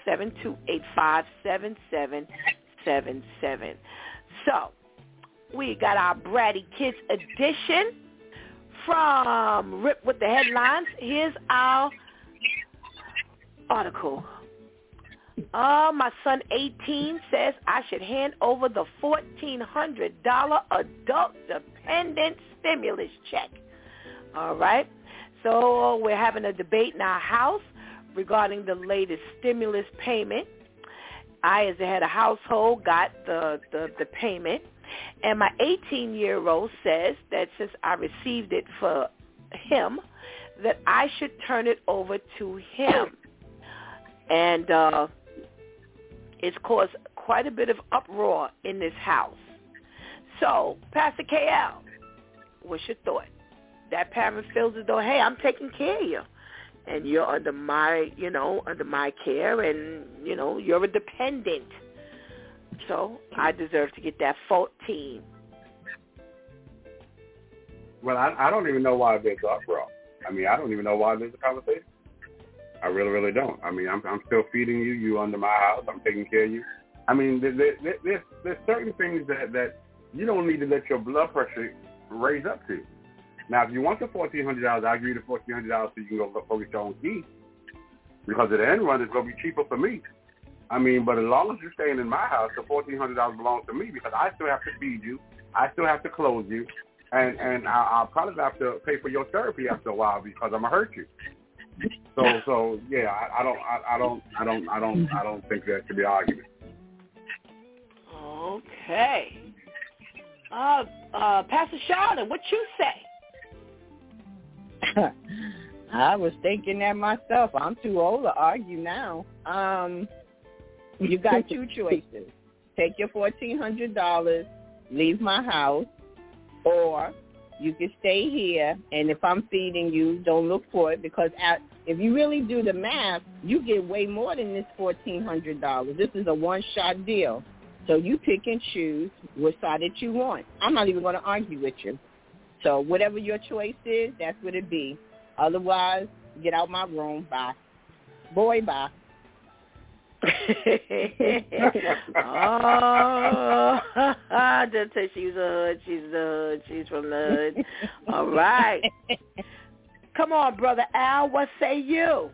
347-285-7777. So we got our Bratty Kids edition from Rip with the Headlines. Here's our article. My son, 18, says I should hand over the $1,400 adult dependent stimulus check. All right. So we're having a debate in our house regarding the latest stimulus payment. I, as the head of household, got the payment. And my 18-year-old says that since I received it for him, that I should turn it over to him. And it's caused quite a bit of uproar in this house. So, Pastor KL, what's your thought? That parent feels as though, hey, I'm taking care of you. And you're under my care, and, you know, you're a dependent. So I deserve to get that 14. Well, I don't even know why there's uproar. I mean, I don't even know why there's a conversation. I really, really don't. I mean, I'm still feeding you. You under my house. I'm taking care of you. I mean, there's certain things that you don't need to let your blood pressure raise up to. Now, if you want the $1,400, I'll give you the $1,400 so you can go get your own key. Because at the end run, it's going to be cheaper for me. I mean, but as long as you're staying in my house, the $1,400 belongs to me because I still have to feed you. I still have to clothe you. And I'll probably have to pay for your therapy after a while because I'm going to hurt you. So yeah, I don't think that should be an argument. Okay. Pastor Charlotte, what you say? I was thinking that myself. I'm too old to argue now. You got two choices. Take your $1,400, leave my house, or you can stay here, and if I'm feeding you, don't look for it, because if you really do the math, you get way more than this $1,400. This is a one-shot deal. So you pick and choose what side that you want. I'm not even going to argue with you. So whatever your choice is, that's what it be. Otherwise, get out my room. Bye. Boy, bye. Don't say she's a hood. She's from the hood. All right. Come on, Brother Al. What say you?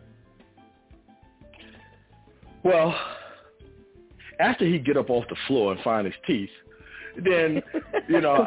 Well, after he get up off the floor and find his teeth, then, you know,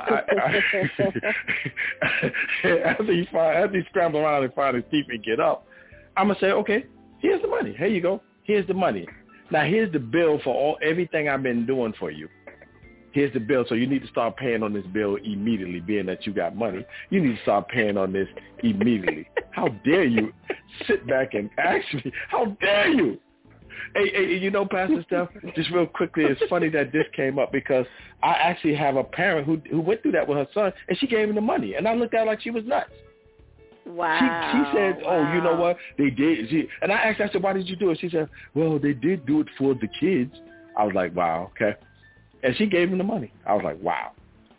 after he scramble around and find his teeth and get up, I'm going to say, okay, here's the money. Here you go. Here's the money. Now, here's the bill for everything I've been doing for you. here's the bill. So you need to start paying on this bill immediately, being that you got money. You need to start paying on this immediately. How dare you sit back and ask me? How dare you? Hey, you know, Pastor Steph, just real quickly, it's funny that this came up because I actually have a parent who went through that with her son, and she gave him the money. And I looked at her like she was nuts. Wow. She said, oh, you know what? They did. And I asked her, I said, why did you do it? She said, well, they did do it for the kids. I was like, wow, okay. And she gave him the money. I was like, wow.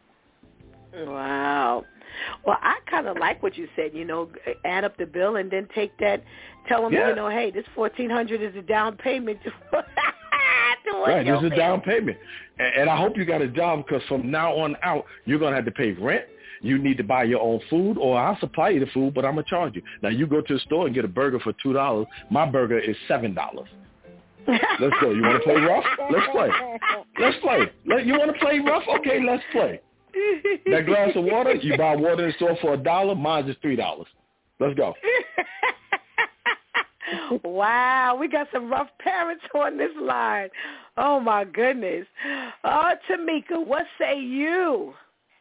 Wow. Well, I kind of like what you said, you know, add up the bill and then take that, tell them, you know, hey, this $1,400 is a down payment. Right, this is a down payment. And I hope you got a job because from now on out, you're going to have to pay rent. You need to buy your own food, or I'll supply you the food, but I'm going to charge you. Now, you go to the store and get a burger for $2. My burger is $7. Let's go. You want to play rough? Let's play. Let's play. You want to play rough? Okay, let's play. That glass of water, you buy water in the store for $1. Mine is $3. Let's go. Wow, we got some rough parents on this line. Oh, my goodness. Oh, Tamika, what say you?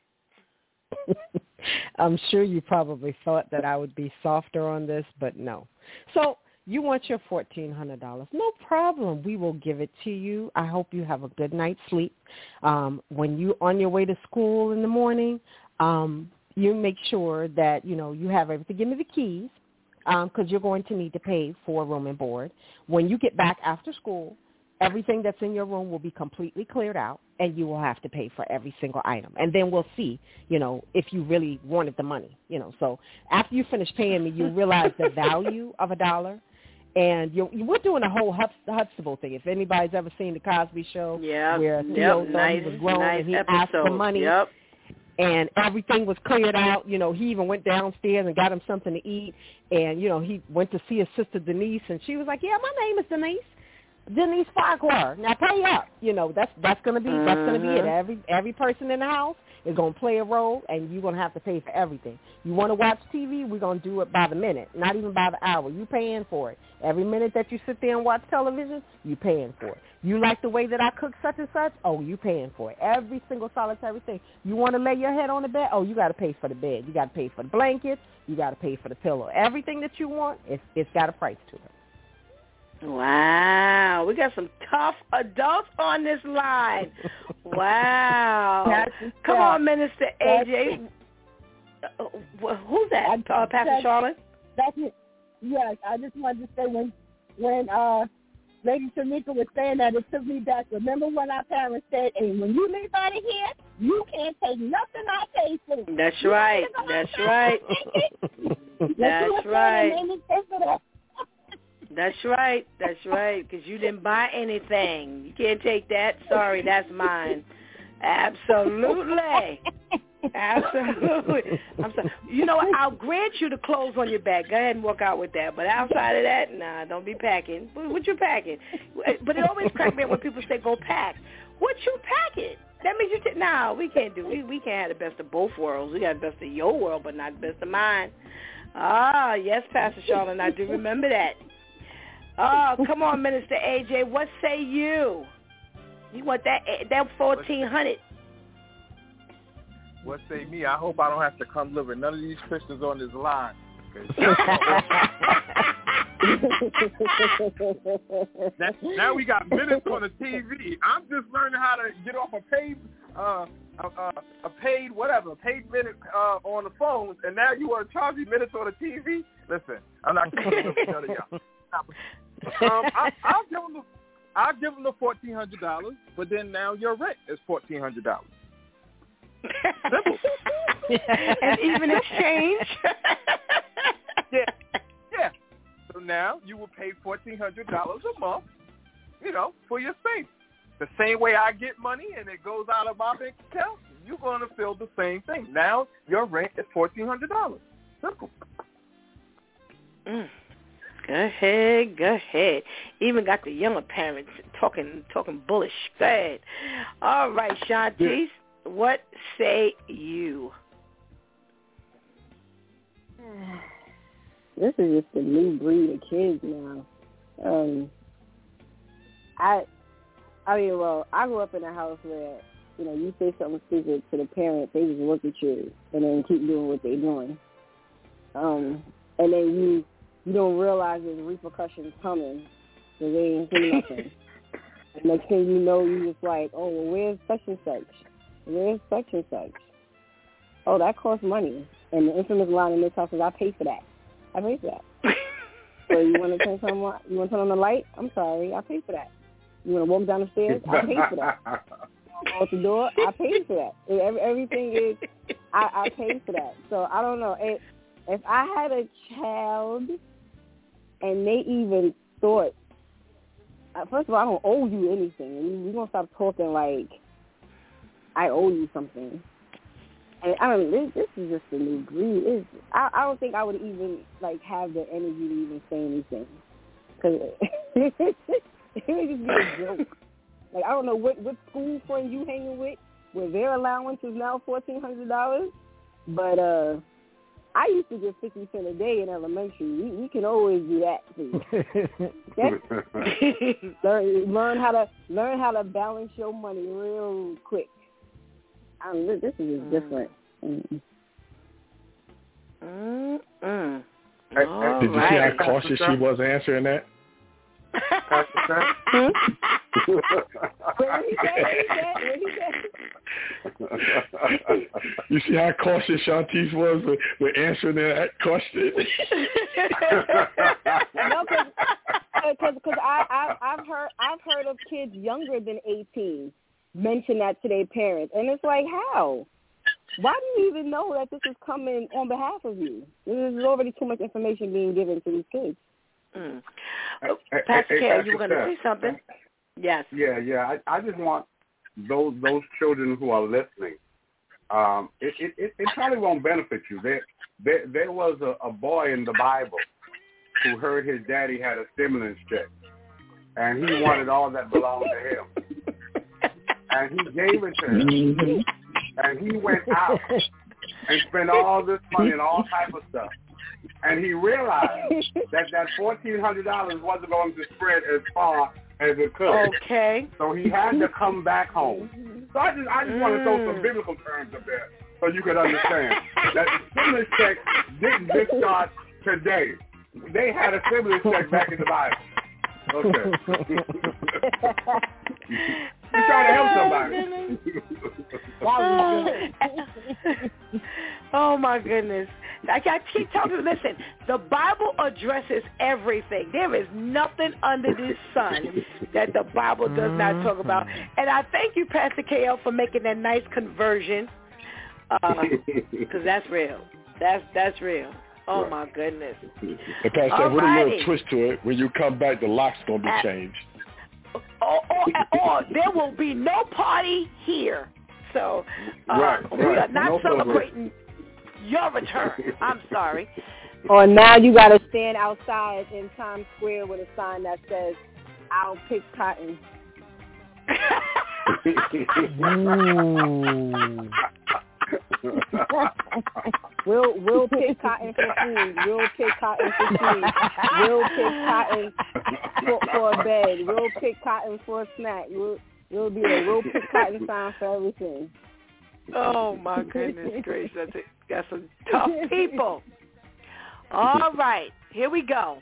I'm sure you probably thought that I would be softer on this, but no. So you want your $1,400. No problem. We will give it to you. I hope you have a good night's sleep. When you on your way to school in the morning, you make sure that, you know, you have everything. Give me the keys because you're going to need to pay for room and board. When you get back after school, everything that's in your room will be completely cleared out, and you will have to pay for every single item. And then we'll see, you know, if you really wanted the money, you know. So after you finish paying me, you realize the value of $1. And we're doing a whole Huxtable thing. If anybody's ever seen the Cosby Show, where Theo thought he was grown and he asked for money, and everything was cleared out. You know, he even went downstairs and got him something to eat. And, you know, he went to see his sister Denise, and she was like, yeah, my name is Denise Farquhar. Now pay up. You know, that's gonna be it. Every person in the house is gonna play a role, and you're gonna have to pay for everything. You want to watch TV? We're gonna do it by the minute, not even by the hour. You paying for it. Every minute that you sit there and watch television, you paying for it. You like the way that I cook such and such? Oh, you paying for it. Every single solitary thing. You want to lay your head on the bed? Oh, you got to pay for the bed. You got to pay for the blankets. You got to pay for the pillow. Everything that you want, it's got a price to it. Wow. We got some tough adults on this line. Wow. Come on, Minister AJ. Who's that? Pastor Charlotte? That's it. Yes, I just wanted to say when Lady Tamika was saying that, it took me back. Remember when our parents said, hey, when you leave out of here, you can't take nothing I pay for. That's right. That's right. That's right. That's right. That's right. Because you didn't buy anything. You can't take that. Sorry, that's mine. Absolutely. Absolutely. I'm sorry. You know what? I'll grant you the clothes on your back. Go ahead and walk out with that. But outside of that, nah, don't be packing. What you packing? But it always cracks me up when people say go pack. What you packing? That means you nah, we can't do. We can't have the best of both worlds. We got the best of your world, but not the best of mine. Ah, yes, Pastor Charlotte, I do remember that. Oh, come on, Minister AJ. What say you? You want that $1,400? What say me? I hope I don't have to come live with none of these Christians on this line. Now we got minutes on the TV. I'm just learning how to get off a paid minute on the phones, and now you want to charge me minutes on the TV? Listen, I'm not going to do none of y'all. I'll give them the $1,400, but then now your rent is $1,400. Simple. And even exchange. Yeah. So now you will pay $1,400 a month, you know, for your space. The same way I get money and it goes out of my bank account, you're going to feel the same thing. Now your rent is $1,400. Simple. Go ahead. Even got the younger parents talking bullish. Go ahead. All right, Shantice, what say you? This is just a new breed of kids now. I grew up in a house where you say something stupid to the parents, they just look at you and then keep doing what they're doing. And then you don't realize there's repercussions coming because they ain't seen nothing. And next thing you know, you just like, oh, well, where's such and such? Where's such and such? Oh, that costs money. And the infamous line in this house is, I pay for that. I pay for that. So you want to turn on the light? I'm sorry, I pay for that. You want to walk down the stairs? I pay for that. You want to go out the door? I pay for that. Everything is, I pay for that. So I don't know. If I had a child and they even thought, first of all, I don't owe you anything. We're going to stop talking like I owe you something. And I don't know, this is just a new breed. I don't think I would even, have the energy to even say anything. Because it would just be a joke. I don't know what school friend you hanging with, where their allowance is now $1,400. But I used to get 50 cents a day in elementary. We can always do that too. Learn how to balance your money real quick. This is just different. Did you see how cautious she was answering that? You see how cautious Shantice was with answering that question? No, because I've heard of kids younger than 18 mention that to their parents, and it's like, how? Why do you even know that this is coming on behalf of you? There's already too much information being given to these kids. Pastor K, you were going to say something? Yes. Yeah. I just want those children who are listening. It probably won't benefit you. There was a boy in the Bible who heard his daddy had a stimulus check, and he wanted all that belonged to him. And he gave it to him. And he went out and spent all this money and all type of stuff. And he realized that $1,400 wasn't going to spread as far as it could. Okay. So he had to come back home. So I just want to throw some biblical terms up there so you can understand that the stimulus check didn't just start today. They had a stimulus check back in the Bible. Okay. You're trying to help somebody. Oh, my goodness. I keep telling you, listen, the Bible addresses everything. There is nothing under this sun that the Bible does not talk about. And I thank you, Pastor KL, for making that nice conversion, because that's real. That's real. Oh, my goodness. Hey, Pastor, with a little twist to it, when you come back, the lock's going to be changed. Or there will be no party here. So we are not celebrating your return. I'm sorry. Or now you got to stand outside in Times Square with a sign that says, I'll pick cotton. We'll pick cotton for food. We'll pick cotton for food. We'll pick cotton for a bed. We'll pick cotton for a snack. We'll pick cotton sign for everything. Oh my goodness gracious! Got some tough people. All right, here we go.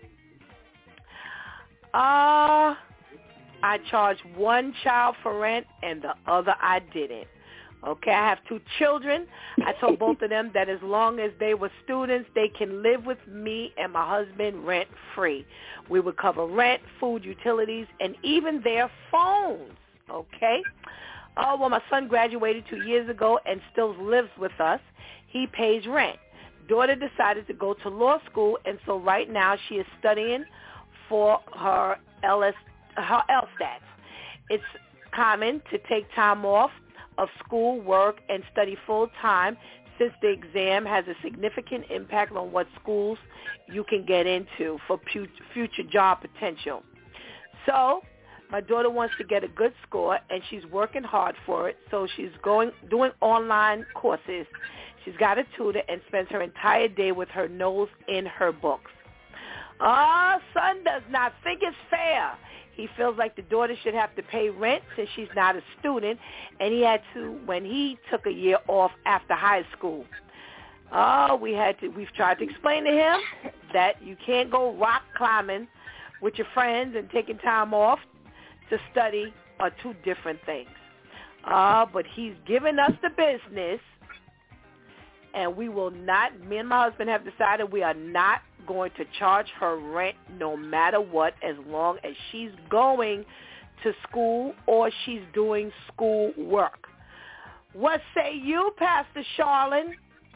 I charged one child for rent and the other I didn't. Okay, I have 2 children. I told both of them that as long as they were students, they can live with me and my husband rent-free. We would cover rent, food, utilities, and even their phones, okay? Oh, well, my son graduated 2 years ago and still lives with us. He pays rent. Daughter decided to go to law school, and so right now she is studying for her LSAT. It's common to take time off of school, work, and study full-time since the exam has a significant impact on what schools you can get into for future job potential. So my daughter wants to get a good score, and she's working hard for it, so she's doing online courses. She's got a tutor and spends her entire day with her nose in her books. Son son does not think it's fair. He feels like the daughter should have to pay rent since she's not a student, and he had to when he took a year off after high school. We've tried to explain to him that you can't go rock climbing with your friends and taking time off to study are two different things. But he's given us the business, and we will not, me and my husband have decided we are not going to charge her rent no matter what, as long as she's going to school or she's doing school work. What say you, Pastor Charlene?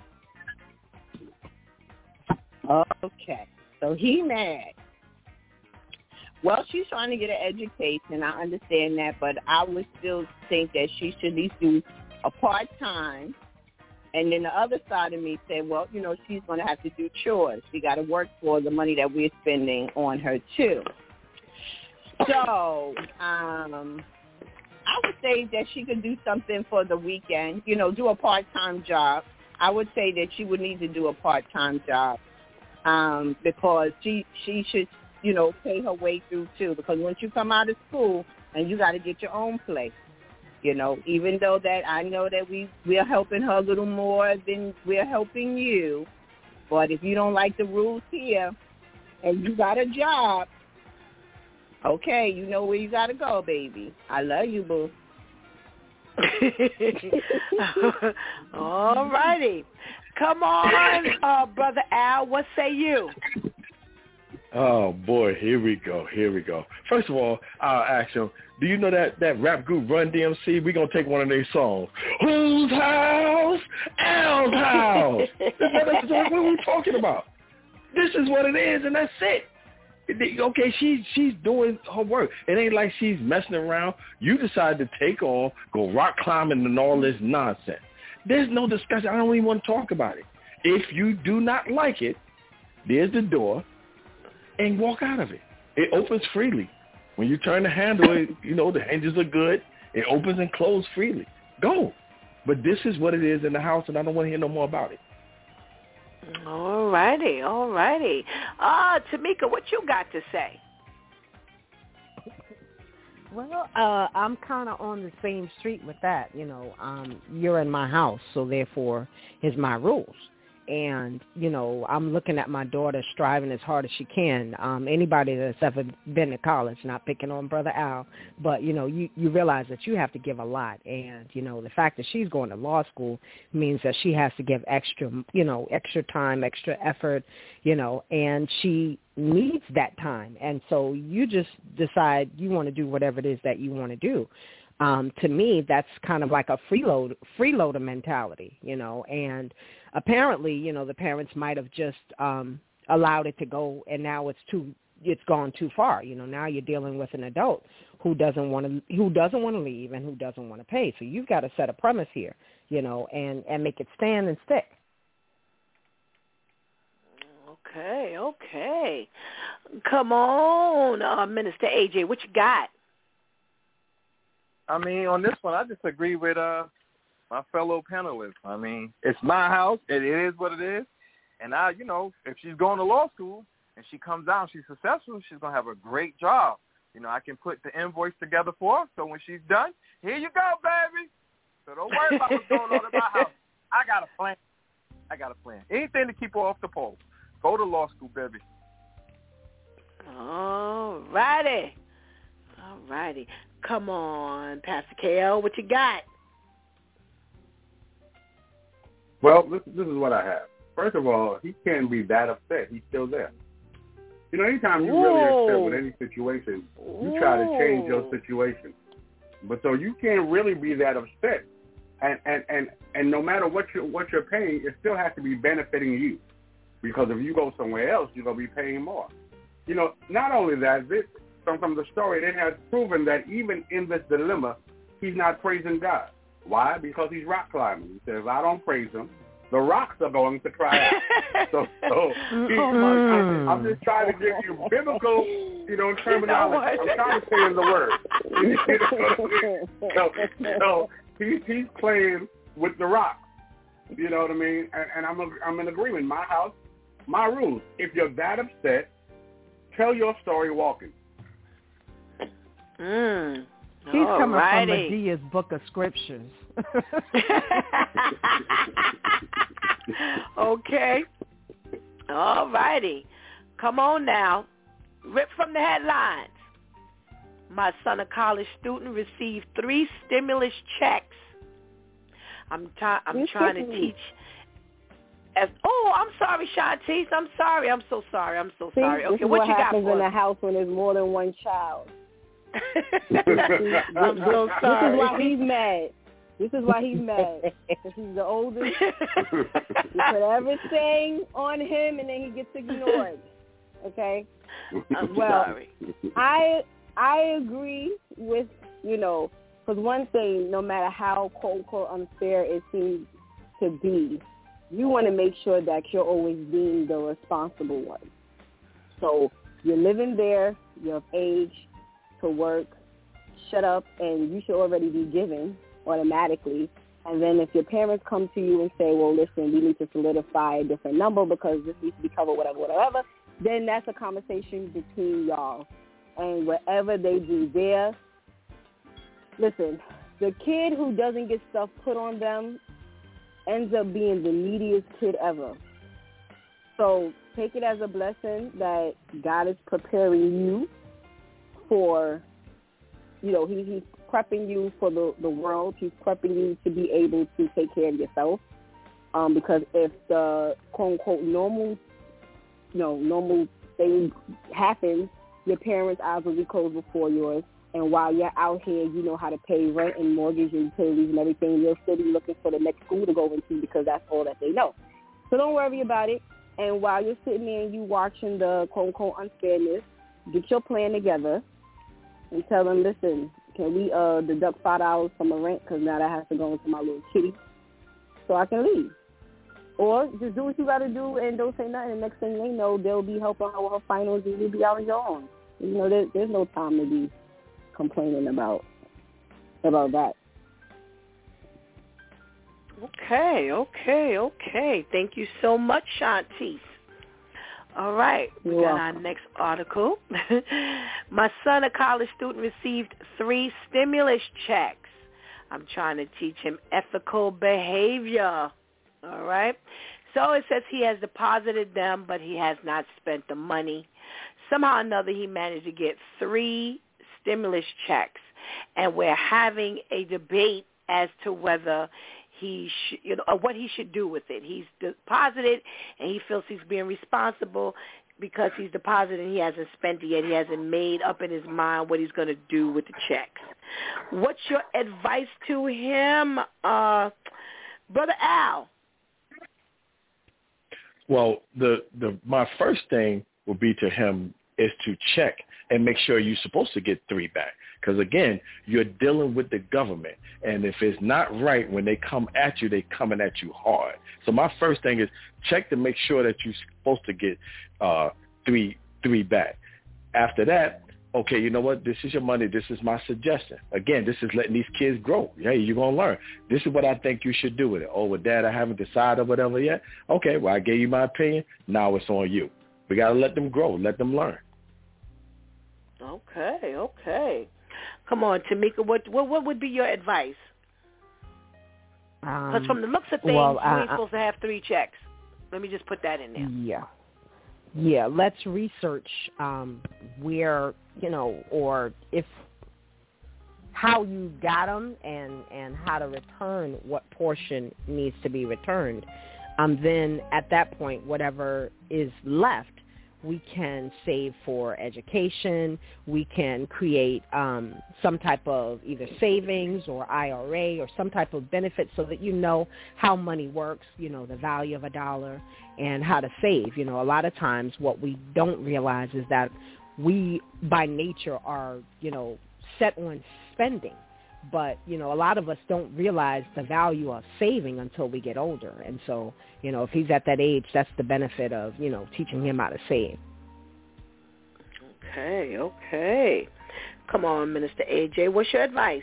Okay, so he mad. Well, she's trying to get an education. I understand that, but I would still think that she should at least do a part-time. And then the other side of me said, well, you know, she's going to have to do chores. She got to work for the money that we're spending on her, too. So I would say that she could do something for the weekend, you know, do a part-time job. I would say that she would need to do a part-time job because she should, you know, pay her way through, too, because once you come out of school and you got to get your own place. You know, even though that I know that we're helping her a little more than we're helping you, but if you don't like the rules here and you got a job, okay, you know where you got to go, baby. I love you, boo. All righty. Come on, Brother Al, what say you? Oh, boy, here we go. First of all, I'll ask him, do you know that rap group Run DMC? We're going to take one of their songs. Whose house? Al's house. That's what we're talking about. This is what it is, and that's it. Okay, she's doing her work. It ain't like she's messing around. You decide to take off, go rock climbing and all this nonsense. There's no discussion. I don't even want to talk about it. If you do not like it, there's the door, and walk out of it. It opens freely. When you turn the handle, you know, the hinges are good. It opens and closes freely. Go. But this is what it is in the house, and I don't want to hear no more about it. All righty. Tamika, what you got to say? Well, I'm kind of on the same street with that. You know, you're in my house, so therefore, it's my rules. And, you know, I'm looking at my daughter striving as hard as she can. Anybody that's ever been to college, not picking on Brother Al, but, you know, you realize that you have to give a lot. And, you know, the fact that she's going to law school means that she has to give extra time, extra effort, you know, and she needs that time. And so you just decide you want to do whatever it is that you want to do. To me, that's kind of like a freeloader mentality, you know, and apparently, you know, the parents might have just allowed it to go, and now it's gone too far. You know, now you're dealing with an adult who doesn't want to leave and who doesn't want to pay. So you've got to set a premise here, you know, and make it stand and stick. Okay. Come on, Minister AJ, what you got? I mean, on this one, I just agree with my fellow panelists. I mean, it's my house. It is what it is. And you know, if she's going to law school and she comes out and she's successful, she's going to have a great job. You know, I can put the invoice together for her. So when she's done, here you go, baby. So don't worry about what's going on in my house. I got a plan. Anything to keep her off the pole. Go to law school, baby. All righty. Come on, Pastor KL, what you got? Well, this is what I have. First of all, he can't be that upset. He's still there. You know, anytime you're really upset with any situation, you try to change your situation. But so you can't really be that upset. And no matter what you're paying, it still has to be benefiting you. Because if you go somewhere else, you're going to be paying more. You know, not only that, from the story, it has proven that even in this dilemma, he's not praising God. Why? Because he's rock climbing. He says, if I don't praise him, the rocks are going to cry out. I'm just trying to give you biblical, you know, terminology. I'm trying to say in the word. So he's playing with the rocks. You know what I mean? And I'm in agreement. My house, my rules. If you're that upset, Tell your story walking. He's coming from Medea's book of scriptures. Okay. All righty. Come on now. Rip from the headlines. My son, a college student, received 3 stimulus checks. I'm trying to teach. I'm sorry, Shantice. I'm sorry. I'm so sorry. Okay, this is what you got for us? happens in the house when there's more than one child. I'm so sorry. This is why he's mad. Because he's the oldest. You put everything on him, and then he gets ignored. Okay? I'm sorry. I agree with, because one thing, no matter how quote-unquote unfair it seems to be, you want to make sure that you're always being the responsible one. So you're living there, you're of age to work, shut up, and you should already be given automatically. And then if your parents come to you and say, well, listen, we need to solidify a different number because this needs to be covered, whatever, then that's a conversation between y'all. And whatever they do there, listen, the kid who doesn't get stuff put on them ends up being the neediest kid ever. So take it as a blessing that God is preparing you for, he's prepping you for the world. He's prepping you to be able to take care of yourself. Because if the quote-unquote normal thing happens, your parents' eyes will be closed before yours. And while you're out here, you know how to pay rent and mortgage and utilities and everything, you'll still be looking for the next school to go into because that's all that they know. So don't worry about it. And while you're sitting there and you watching the quote-unquote unfairness, get your plan together and tell them, listen, can we deduct $5 from the rent because now that has to go into my little kitty so I can leave. Or just do what you got to do and don't say nothing. The next thing they know, they'll be helping her with her finals and you'll be out on your own. There's no time to be complaining about that. Okay. Thank you so much, Shantice. All right, we got our next article. My son, a college student, received 3 stimulus checks. I'm trying to teach him ethical behavior. All right. So it says he has deposited them, but he has not spent the money. Somehow or another, he managed to get 3 stimulus checks, and we're having a debate as to whether he should, or what he should do with it. He's deposited, and he feels he's being responsible because he's deposited and he hasn't spent it yet. He hasn't made up in his mind what he's going to do with the checks. What's your advice to him, Brother Al? Well, my first thing would be to him is to check and make sure you're supposed to get 3 back. Because, again, you're dealing with the government. And if it's not right, when they come at you, they're coming at you hard. So my first thing is check to make sure that you're supposed to get 3 back. After that, okay, you know what? This is your money. This is my suggestion. Again, this is letting these kids grow. Hey, you're going to learn. This is what I think you should do with it. Oh, well, Dad, I haven't decided or whatever yet. Okay, well, I gave you my opinion. Now it's on you. We got to let them grow. Let them learn. Okay. Come on, Tamika, what would be your advice? Because from the looks of things, you ain't supposed to have 3 checks. Let me just put that in there. Yeah, let's research where, or if how you got them and how to return what portion needs to be returned. Then at that point, whatever is left, we can save for education. We can create some type of either savings or IRA or some type of benefit so that you know how money works, the value of $1 and how to save. A lot of times what we don't realize is that we by nature are, set on spending. But, a lot of us don't realize the value of saving until we get older. And so, if he's at that age, that's the benefit of, teaching him how to save. Okay. Come on, Minister AJ. What's your advice?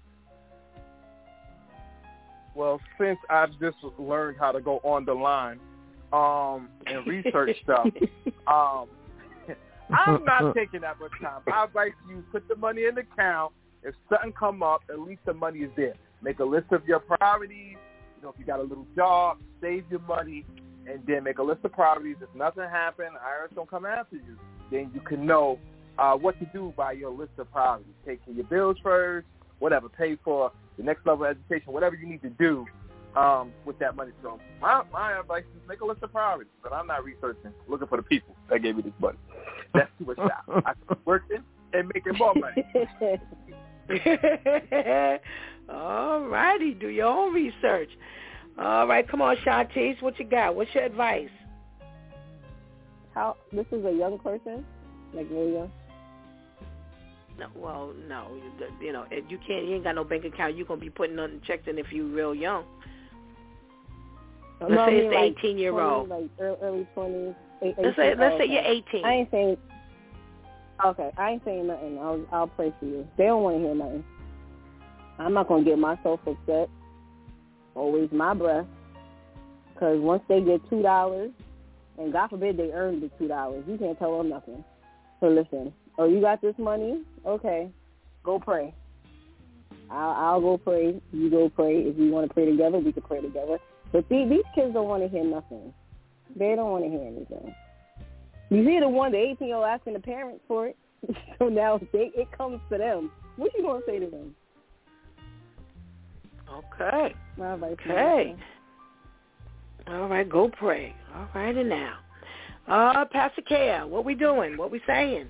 Well, since I've just learned how to go on the line and research stuff, I'm not taking that much time. I advise you put the money in the account. If something come up, at least the money is there. Make a list of your priorities. You know, if you got a little job, save your money, and then make a list of priorities. If nothing happens, IRS don't come after you. Then you can know what to do by your list of priorities. Take care of your bills first, whatever. Pay for the next level of education, whatever you need to do with that money. So my advice is make a list of priorities. But I'm not researching, looking for the people that gave me this money. That's too much time. I keep working and making more money. All righty, do your own research. All right, come on, Shantice, what you got? What's your advice? This is a young person, like really young? No, well, no, you know, you ain't got no bank account. You're gonna be putting on checks in if you're real young. Let's say it's like 18-year-old, like early 20s. Let's say you're 18. I ain't saying. Okay, I ain't saying nothing. I'll pray for you. They don't want to hear nothing. I'm not gonna get myself upset or waste my breath, because once they get $2, and God forbid they earned the $2, you can't tell them nothing. So listen. Oh, you got this money? Okay, go pray. I'll go pray. You go pray. If you want to pray together, we can pray together. But these kids don't want to hear nothing. They don't want to hear anything. You see the 18-year-old asking the parents for it, so now it comes to them. What you going to say to them? Okay. Okay. All right, go pray. All right, and now. Pastor Kea, what we doing? What we saying?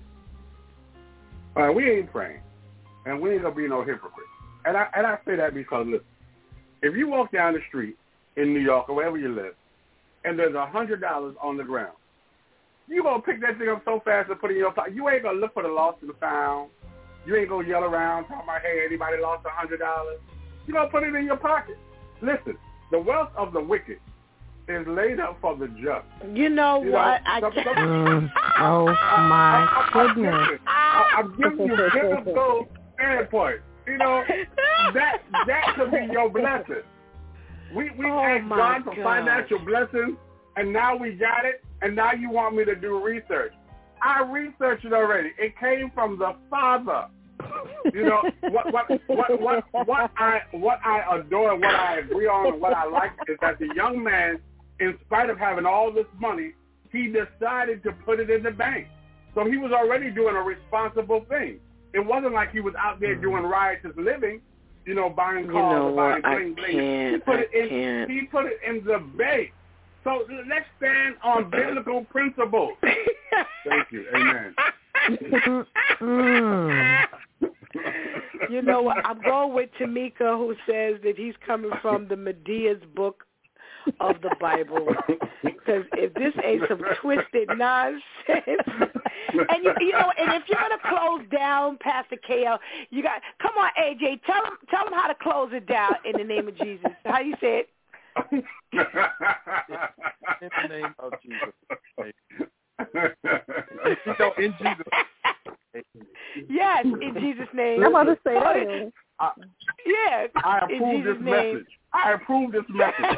We ain't praying, and we ain't going to be no hypocrite. And I say that because, listen, if you walk down the street in New York or wherever you live, and there's $100 on the ground, you going to pick that thing up so fast and put it in your pocket. You ain't going to look for the lost and the found. You ain't going to yell around talking about, hey, anybody lost $100? You're going to put it in your pocket. Listen, the wealth of the wicked is laid up for the just. You know what? Oh, my goodness. I'm giving you a biblical standpoint. You know, that could be your blessing. We asked God for financial blessings, and now we got it, and now you want me to do research. I researched it already. It came from the Father. You know, what I adore, what I agree on, and what I like is that the young man, in spite of having all this money, he decided to put it in the bank. So he was already doing a responsible thing. It wasn't like he was out there doing riotous living, you know, buying cars, buying bling bling. He put it in the bank. So let's stand on biblical principles. Thank you. Amen. You know what? I'm going with Tamika, who says that he's coming from the Medea's book of the Bible, because if this ain't some twisted nonsense, and you know, and if you're gonna close down Pastor KL, you got come on, AJ, tell him how to close it down in the name of Jesus. How you say it? In the name of Jesus. In Jesus. Yes, in Jesus' name. I'm about to say that. Yeah. I approve this message. I approve this message.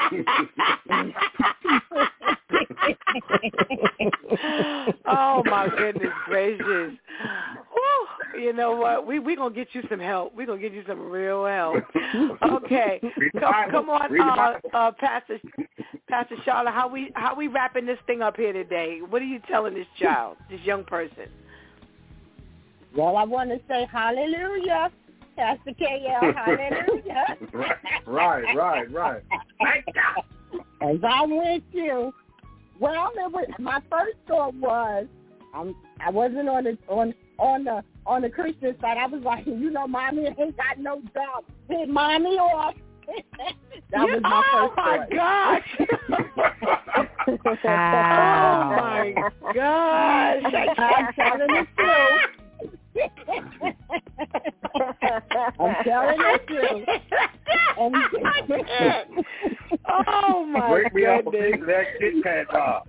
Oh, my goodness gracious. Whew. You know what? We're going to get you some help. We're going to get you some real help. Okay. Come on, Pastor Charlotte, how we wrapping this thing up here today? What are you telling this child, this young person? Well, I want to say hallelujah. Pastor KL, hallelujah. Right. As I'm with you. Well, my first thought was, I wasn't on the Christian side. I was like, you know, mommy ain't got no job. Hit mommy off. That was my first thought. Oh my gosh! I'm telling the truth. I'm telling the truth. Oh my Break me goodness! Up a piece of that Kit Kat bar.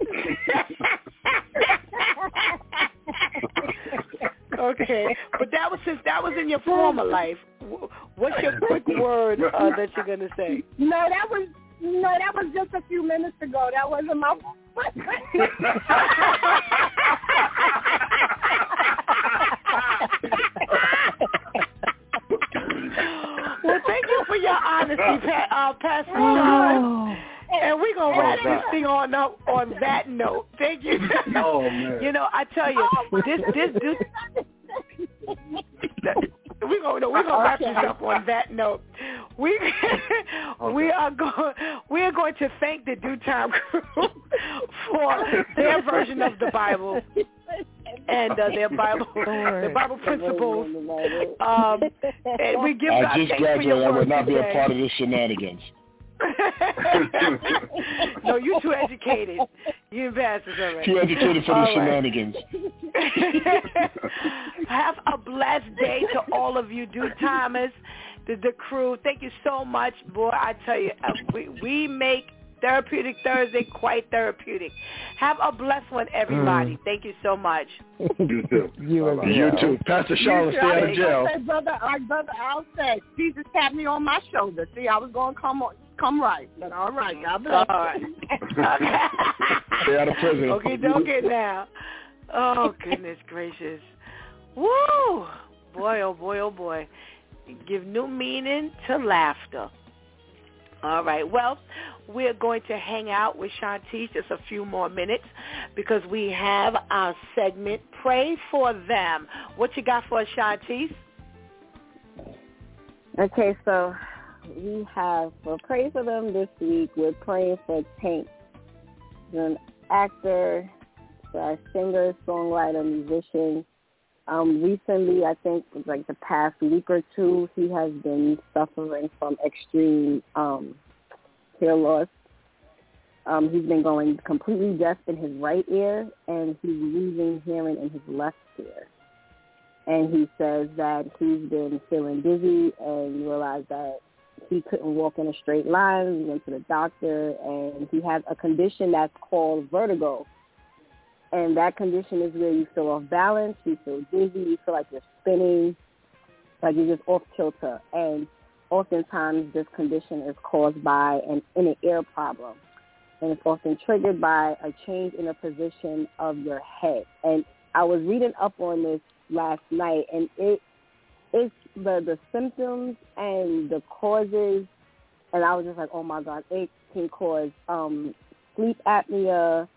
Okay, but that was in your former life. What's your quick word that you're gonna say? No, that was just a few minutes ago. That wasn't my. Pastor Sean. And we're going to wrap this thing on up on that note. Thank you. Oh, man. You know, I tell you, this we're gonna wrap this up on that note. We are going to thank the Due Time crew for their version of the Bible and their Bible principles. And we give God thanks for your word. I would not be today. a part of this shenanigans. No, you too educated. You ambassadors already. Too educated for the shenanigans. Have a blessed day to all of you, Due Timers, the crew. Thank you so much, boy. I tell you, we make Therapeutic Thursday quite therapeutic. Have a blessed one, everybody. Thank you so much. You too. You too. Pastor Charlotte, stay out of jail. Brother, I'll say, Jesus tapped me on my shoulder. See, I was going to come right. But all right, God bless. All right. Stay out of prison. Okay, don't get now. Oh, goodness gracious. Woo! Boy, oh boy, oh boy. Give new meaning to laughter. All right. Well, we're going to hang out with Shantice just a few more minutes because we have our segment, Pray for Them. What you got for us, Shantice? Okay, so we have for Pray for Them this week, we're praying for Tank. He's an actor, singer, songwriter, musician. Recently, I think like the past week or two, he has been suffering from extreme hear loss. He's been going completely deaf in his right ear, and he's losing hearing in his left ear. And he says that he's been feeling dizzy and realized that he couldn't walk in a straight line. He went to the doctor, and he has a condition that's called vertigo. And that condition is where you feel off balance, you feel dizzy, you feel like you're spinning, like you're just off kilter. And oftentimes this condition is caused by an inner ear problem. And it's often triggered by a change in the position of your head. And I was reading up on this last night, and it's the symptoms and the causes, and I was just like, oh my God, it can cause sleep apnea.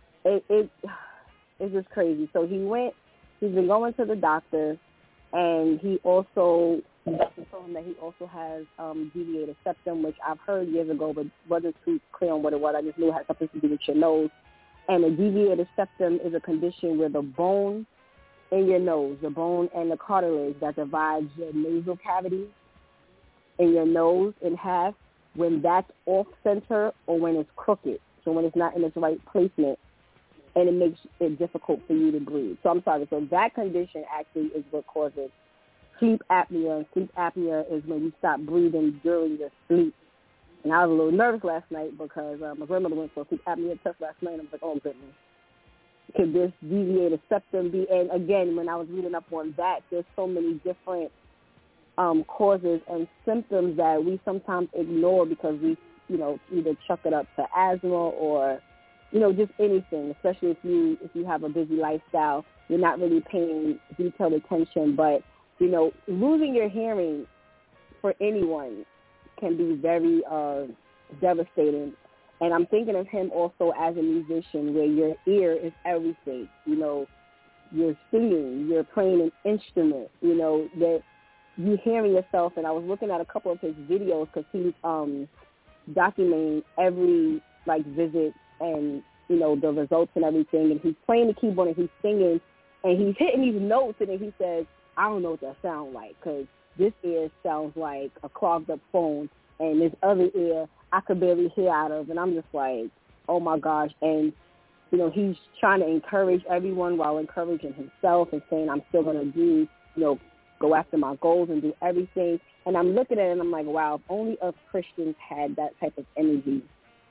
It's just crazy. So he's been going to the doctor, and the doctor told him that he also has deviated septum, which I've heard years ago, but wasn't too clear on what it was. I just knew it had something to do with your nose. And a deviated septum is a condition where the bone in your nose, the bone and the cartilage that divides your nasal cavity in your nose in half, when that's off center or when it's crooked, so when it's not in its right placement, and it makes it difficult for you to breathe. So I'm sorry. So that condition actually is what causes sleep apnea. And sleep apnea is when you stop breathing during your sleep. And I was a little nervous last night because my grandmother went for a sleep apnea test last night. And I was like, oh, goodness. Could this deviated septum be? And again, when I was reading up on that, there's so many different causes and symptoms that we sometimes ignore because we, either chuck it up to asthma or just anything, especially if you have a busy lifestyle, you're not really paying detailed attention. But, losing your hearing for anyone can be very devastating. And I'm thinking of him also as a musician where your ear is everything. You're singing, you're playing an instrument, that you're hearing yourself. And I was looking at a couple of his videos because he's documenting every, visit and, the results and everything. And he's playing the keyboard and he's singing and he's hitting these notes. And then he says, I don't know what that sounds like because this ear sounds like a clogged up phone and this other ear I could barely hear out of. And I'm just like, oh, my gosh. And, he's trying to encourage everyone while encouraging himself and saying I'm still going to do, go after my goals and do everything. And I'm looking at it and I'm like, wow, if only us Christians had that type of energy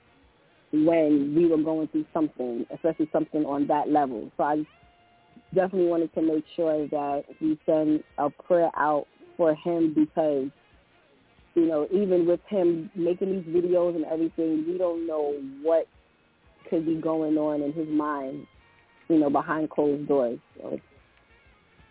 when we were going through something, especially something on that level. So I definitely wanted to make sure that we send a prayer out for him because, even with him making these videos and everything, we don't know what could be going on in his mind, behind closed doors. So.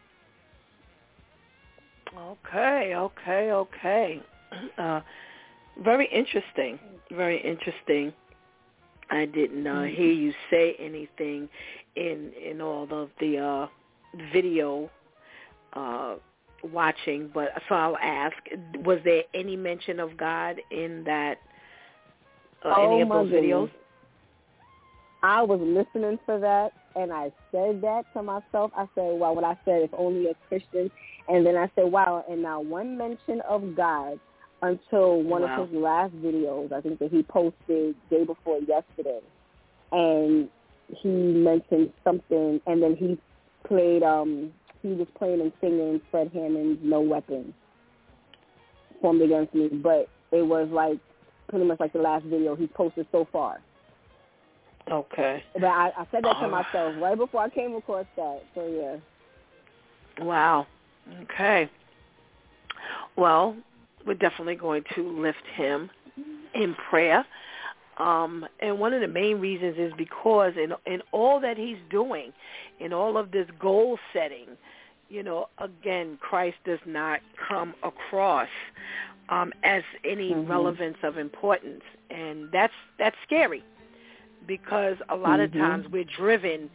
Okay. Very interesting. Very interesting. I didn't hear you say anything in all of the video watching, but so I'll ask: was there any mention of God in that any of those videos? I was listening for that, and I said that to myself. I said, "Wow!" When I said, "If only a Christian," and then I said, "Wow!" And now one mention of God until one of his last videos, I think that he posted day before yesterday, and he mentioned something, and then he played. He was playing and singing Fred Hammond's "No Weapon Formed Against Me," but it was like pretty much like the last video he posted so far. Okay. But I said that to myself right before I came across that. So yeah. Wow. Okay. Well, we're definitely going to lift him in prayer. And one of the main reasons is because in all that he's doing, in all of this goal setting, again, Christ does not come across as any relevance of importance. And that's scary, because a lot of times we're driven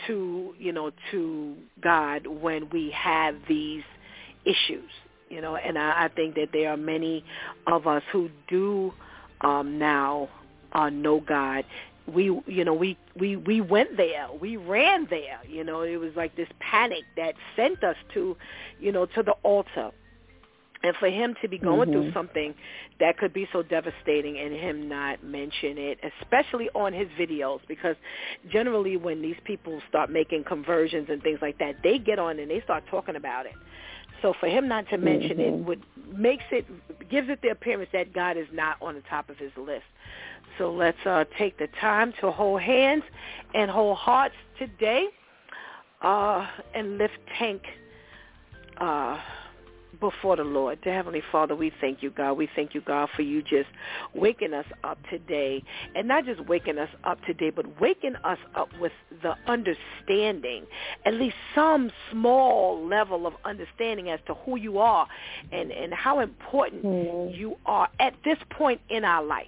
to God when we have these issues, and I think that there are many of us who do now know God. We went there, we ran there, it was like this panic that sent us to the altar. And for him to be going through something that could be so devastating and him not mention it, especially on his videos, because generally when these people start making conversions and things like that, they get on and they start talking about it. So for him not to mention it gives it the appearance that God is not on the top of his list. So let's take the time to hold hands and hold hearts today and lift Tank before the Lord. Dear Heavenly Father, we thank you, God. We thank you, God, for you just waking us up today. And not just waking us up today, but waking us up with the understanding, at least some small level of understanding as to who you are and how important you are at this point in our life.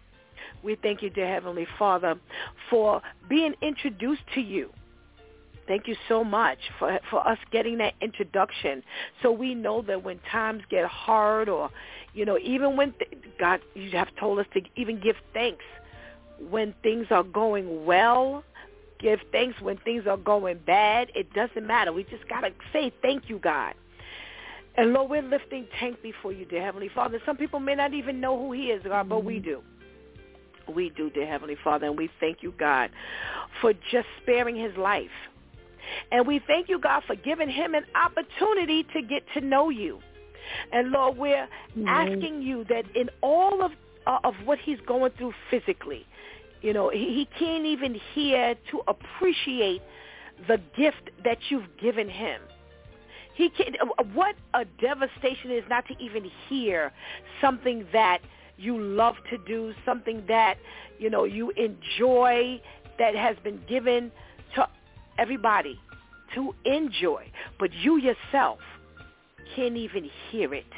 We thank you, dear Heavenly Father, for being introduced to you. Thank you so much for us getting that introduction, so we know that when times get hard, or even when God, you have told us to even give thanks when things are going well, give thanks when things are going bad. It doesn't matter. We just gotta say thank you, God. And Lord, we're lifting Tank before you, dear Heavenly Father. Some people may not even know who he is, God, but we do. We do, dear Heavenly Father, and we thank you, God, for just sparing his life. And we thank you, God, for giving him an opportunity to get to know you. And, Lord, we're asking you that in all of what he's going through physically, he can't even hear to appreciate the gift that you've given him. He can't, what a devastation it is not to even hear something that you love to do, something that, you enjoy, that has been given to everybody to enjoy, but you yourself can't even hear it.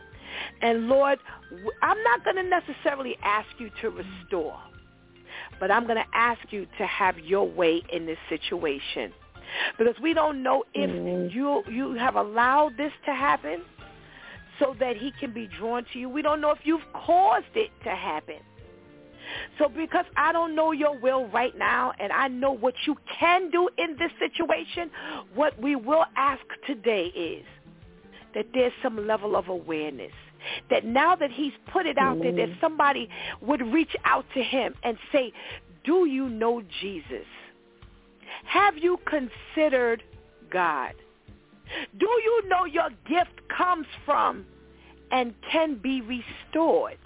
And Lord, I'm not going to necessarily ask you to restore, but I'm going to ask you to have your way in this situation, because we don't know if you have allowed this to happen so that he can be drawn to you. We don't know if you've caused it to happen. So because I don't know your will right now, and I know what you can do in this situation, what we will ask today is that there's some level of awareness, that now that he's put it out there, that somebody would reach out to him and say, do you know Jesus? Have you considered God? Do you know your gift comes from and can be restored?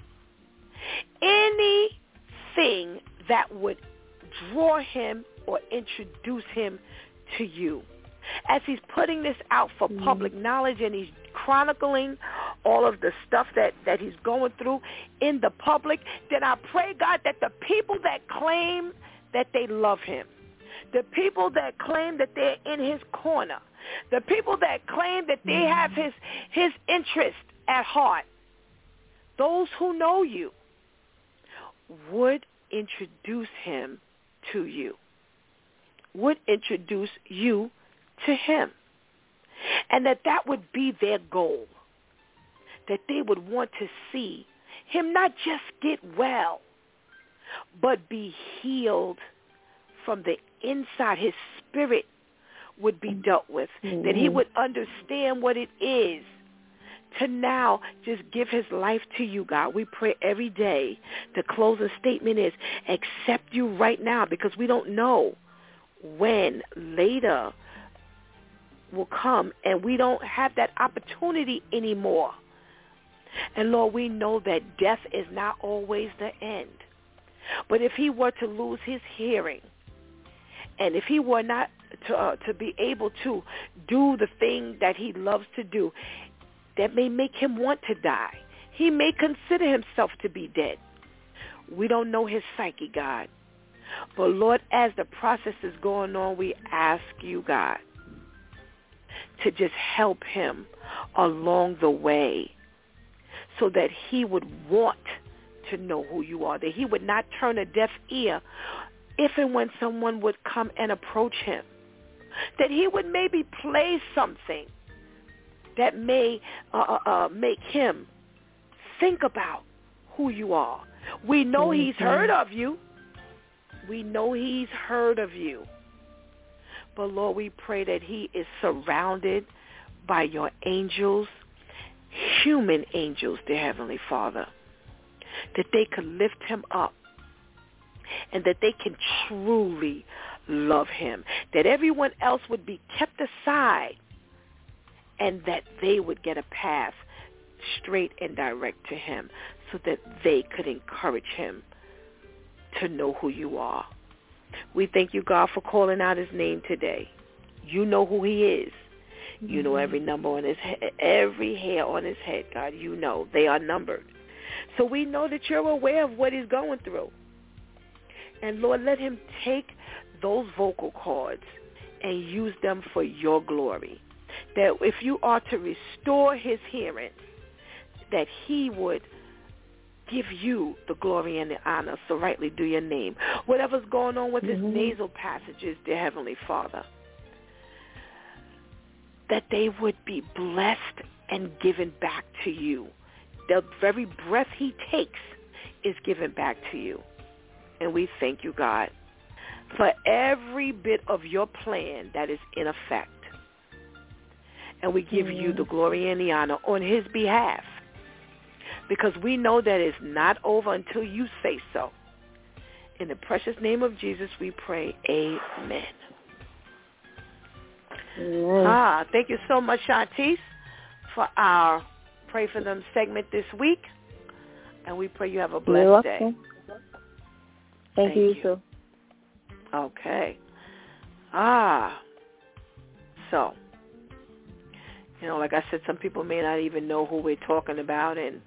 Anything that would draw him or introduce him to you. As he's putting this out for public knowledge, and he's chronicling all of the stuff that he's going through in the public, then I pray, God, that the people that claim that they love him, the people that claim that they're in his corner, the people that claim that they have his interest at heart, those who know you would introduce him to you, would introduce you to him, and that would be their goal, that they would want to see him not just get well, but be healed from the inside. His spirit would be dealt with, that he would understand what it is to now just give his life to you, God. We pray every day. The closing statement is, accept you right now, because we don't know when later will come, and we don't have that opportunity anymore. And Lord, we know that death is not always the end. But if he were to lose his hearing, and if he were not to be able to do the thing that he loves to do, that may make him want to die. He may consider himself to be dead. We don't know his psyche, God. But Lord, as the process is going on, we ask you, God, to just help him along the way so that he would want to know who you are, that he would not turn a deaf ear if and when someone would come and approach him, that he would maybe play something that may make him think about who you are. We know he's heard of you. We know he's heard of you. But Lord, we pray that he is surrounded by your angels, human angels, dear Heavenly Father, that they could lift him up and that they can truly love him, that everyone else would be kept aside and that they would get a path straight and direct to him so that they could encourage him to know who you are. We thank you, God, for calling out his name today. You know who he is. You know every number on his head, every hair on his head, God. You know they are numbered. So we know that you're aware of what he's going through. And Lord, let him take those vocal cords and use them for your glory. That if you are to restore his hearing, that he would give you the glory and the honor, so rightly do your name. Whatever's going on with his nasal passages, dear Heavenly Father, that they would be blessed and given back to you. The very breath he takes is given back to you. And we thank you, God, for every bit of your plan that is in effect. And we give you the glory and the honor on his behalf, because we know that it's not over until you say so. In the precious name of Jesus, we pray, amen. Thank you so much, Shantice, for our Pray for Them segment this week. And we pray you have a blessed day. Thank you, too. Okay. So, like I said, some people may not even know who we're talking about, and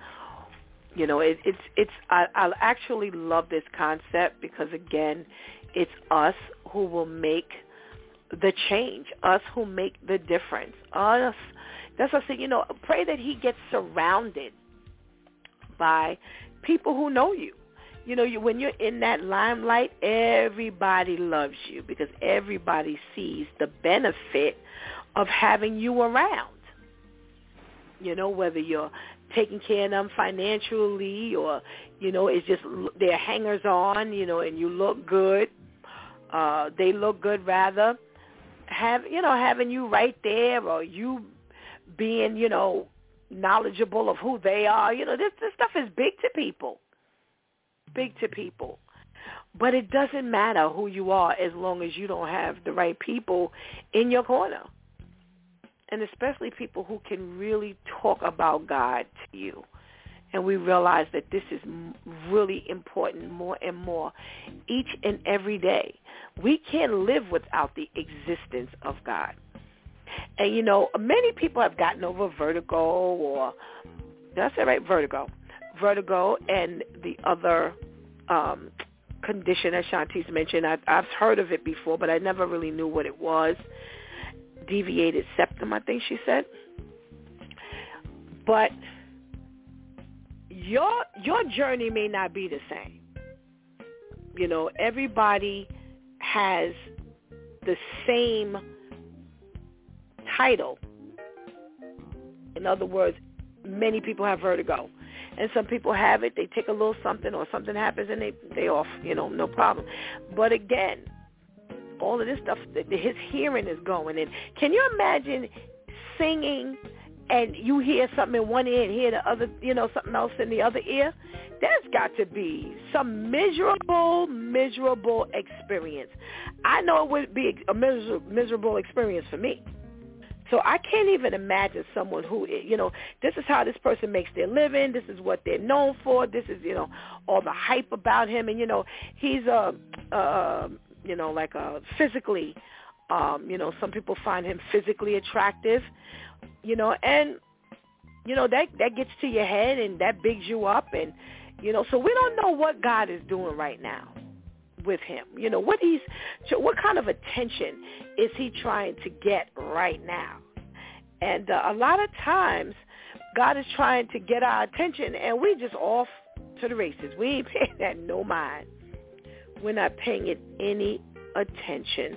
I actually love this concept because, again, it's us who will make the change, us who make the difference, us. That's what I say, pray that he gets surrounded by people who know you. When you're in that limelight, everybody loves you because everybody sees the benefit of having you around. Whether you're taking care of them financially or, it's just they're hangers-on, and you look good. They look good rather. Having you right there or you being, knowledgeable of who they are. This stuff is big to people. Big to people. But it doesn't matter who you are as long as you don't have the right people in your corner. And especially people who can really talk about God to you. And we realize that this is really important more and more each and every day. We can't live without the existence of God. And, many people have gotten over vertigo or, did I say right? Vertigo and the other condition that Shantice mentioned. I've heard of it before, but I never really knew what it was. Deviated septum, I think she said. But your journey may not be the same. You know, everybody has the same title. In other words, many people have vertigo. And some people have it, they take a little something or something happens and they off, you know, no problem. But again, all of this stuff, his hearing is going. And can you imagine singing and you hear something in one ear and hear the other, you know, something else in the other ear? There's got to be some miserable experience. I know it would be a miserable experience for me. So I can't even imagine someone who, you know, this is how this person makes their living. This is what they're known for. This is, you know, all the hype about him. And, you know, he's you know, like physically, you know, some people find him physically attractive, you know, and, you know, that gets to your head and that bigs you up. And, you know, so we don't know what God is doing right now with him. You know, what kind of attention is he trying to get right now? And a lot of times God is trying to get our attention and we just off to the races. We ain't paying that no mind. We're not paying it any attention.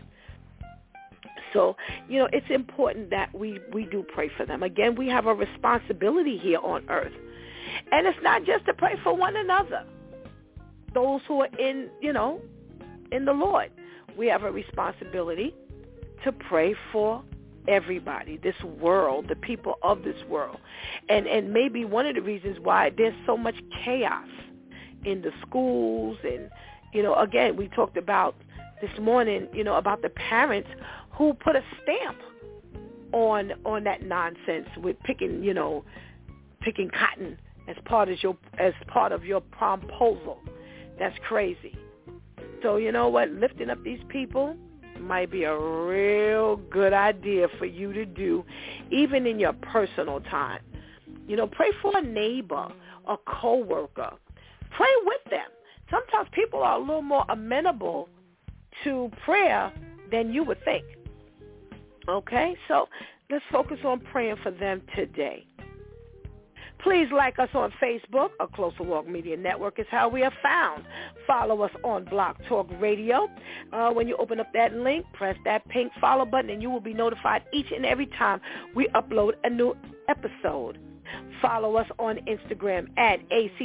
So, you know, it's important that we do pray for them. Again, we have a responsibility here on earth. And it's not just to pray for one another. Those who are in, you know, in the Lord. We have a responsibility to pray for everybody, this world, the people of this world. And maybe one of the reasons why there's so much chaos in the schools. And, you know, again, we talked about this morning, you know, about the parents who put a stamp on that nonsense with picking cotton as part of your promposal. That's crazy. So you know what? Lifting up these people might be a real good idea for you to do, even in your personal time. You know, pray for a neighbor, a coworker. Pray with them. Sometimes people are a little more amenable to prayer than you would think. Okay? So let's focus on praying for them today. Please like us on Facebook. A Closer Walk Media Network is how we are found. Follow us on Blog Talk Radio. When you open up that link, press that pink follow button, and you will be notified each and every time we upload a new episode. Follow us on Instagram at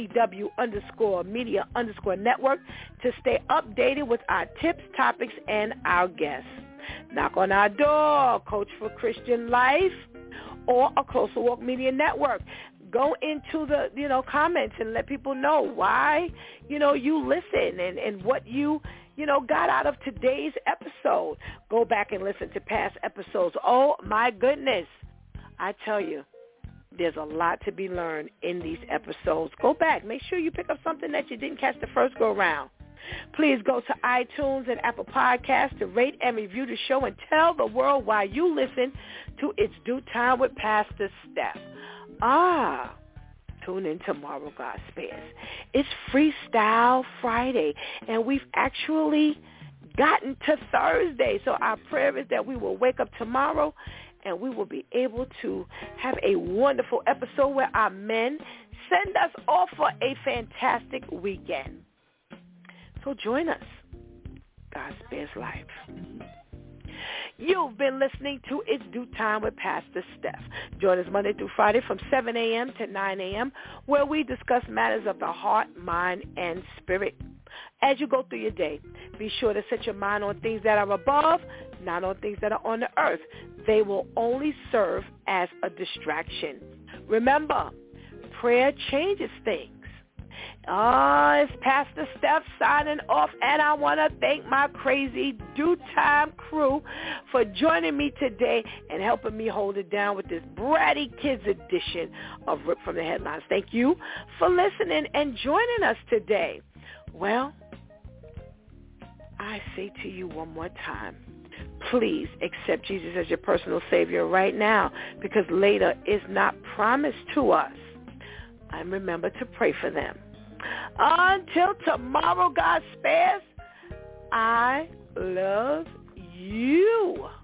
ACW_media_network to stay updated with our tips, topics, and our guests. Knock on our door, Coach for Christian Life or A Closer Walk Media Network. Go into the, you know, comments and let people know why, you know, you listen and what you know, got out of today's episode. Go back and listen to past episodes. Oh, my goodness. I tell you, there's a lot to be learned in these episodes. Go back. Make sure you pick up something that you didn't catch the first go-around. Please go to iTunes and Apple Podcasts to rate and review the show and tell the world why you listen to It's Due Time with Pastor Steph. Tune in tomorrow, God spares. It's Freestyle Friday, and we've actually gotten to Thursday. So our prayer is that we will wake up tomorrow and we will be able to have a wonderful episode where our men send us off for a fantastic weekend. So join us. God spares life. You've been listening to It's Due Time with Pastor Steph. Join us Monday through Friday from 7 a.m. to 9 a.m. where we discuss matters of the heart, mind, and spirit. As you go through your day, be sure to set your mind on things that are above, not on things that are on the earth. They will only serve as a distraction. Remember, prayer changes things. It's Pastor Steph signing off, and I want to thank my crazy Due Time crew for joining me today and helping me hold it down with this bratty kids edition of Rip from the Headlines. Thank you for listening and joining us today. Well, I say to you one more time, please accept Jesus as your personal Savior right now, because later is not promised to us. And remember to pray for them. Until tomorrow, God spares, I love you.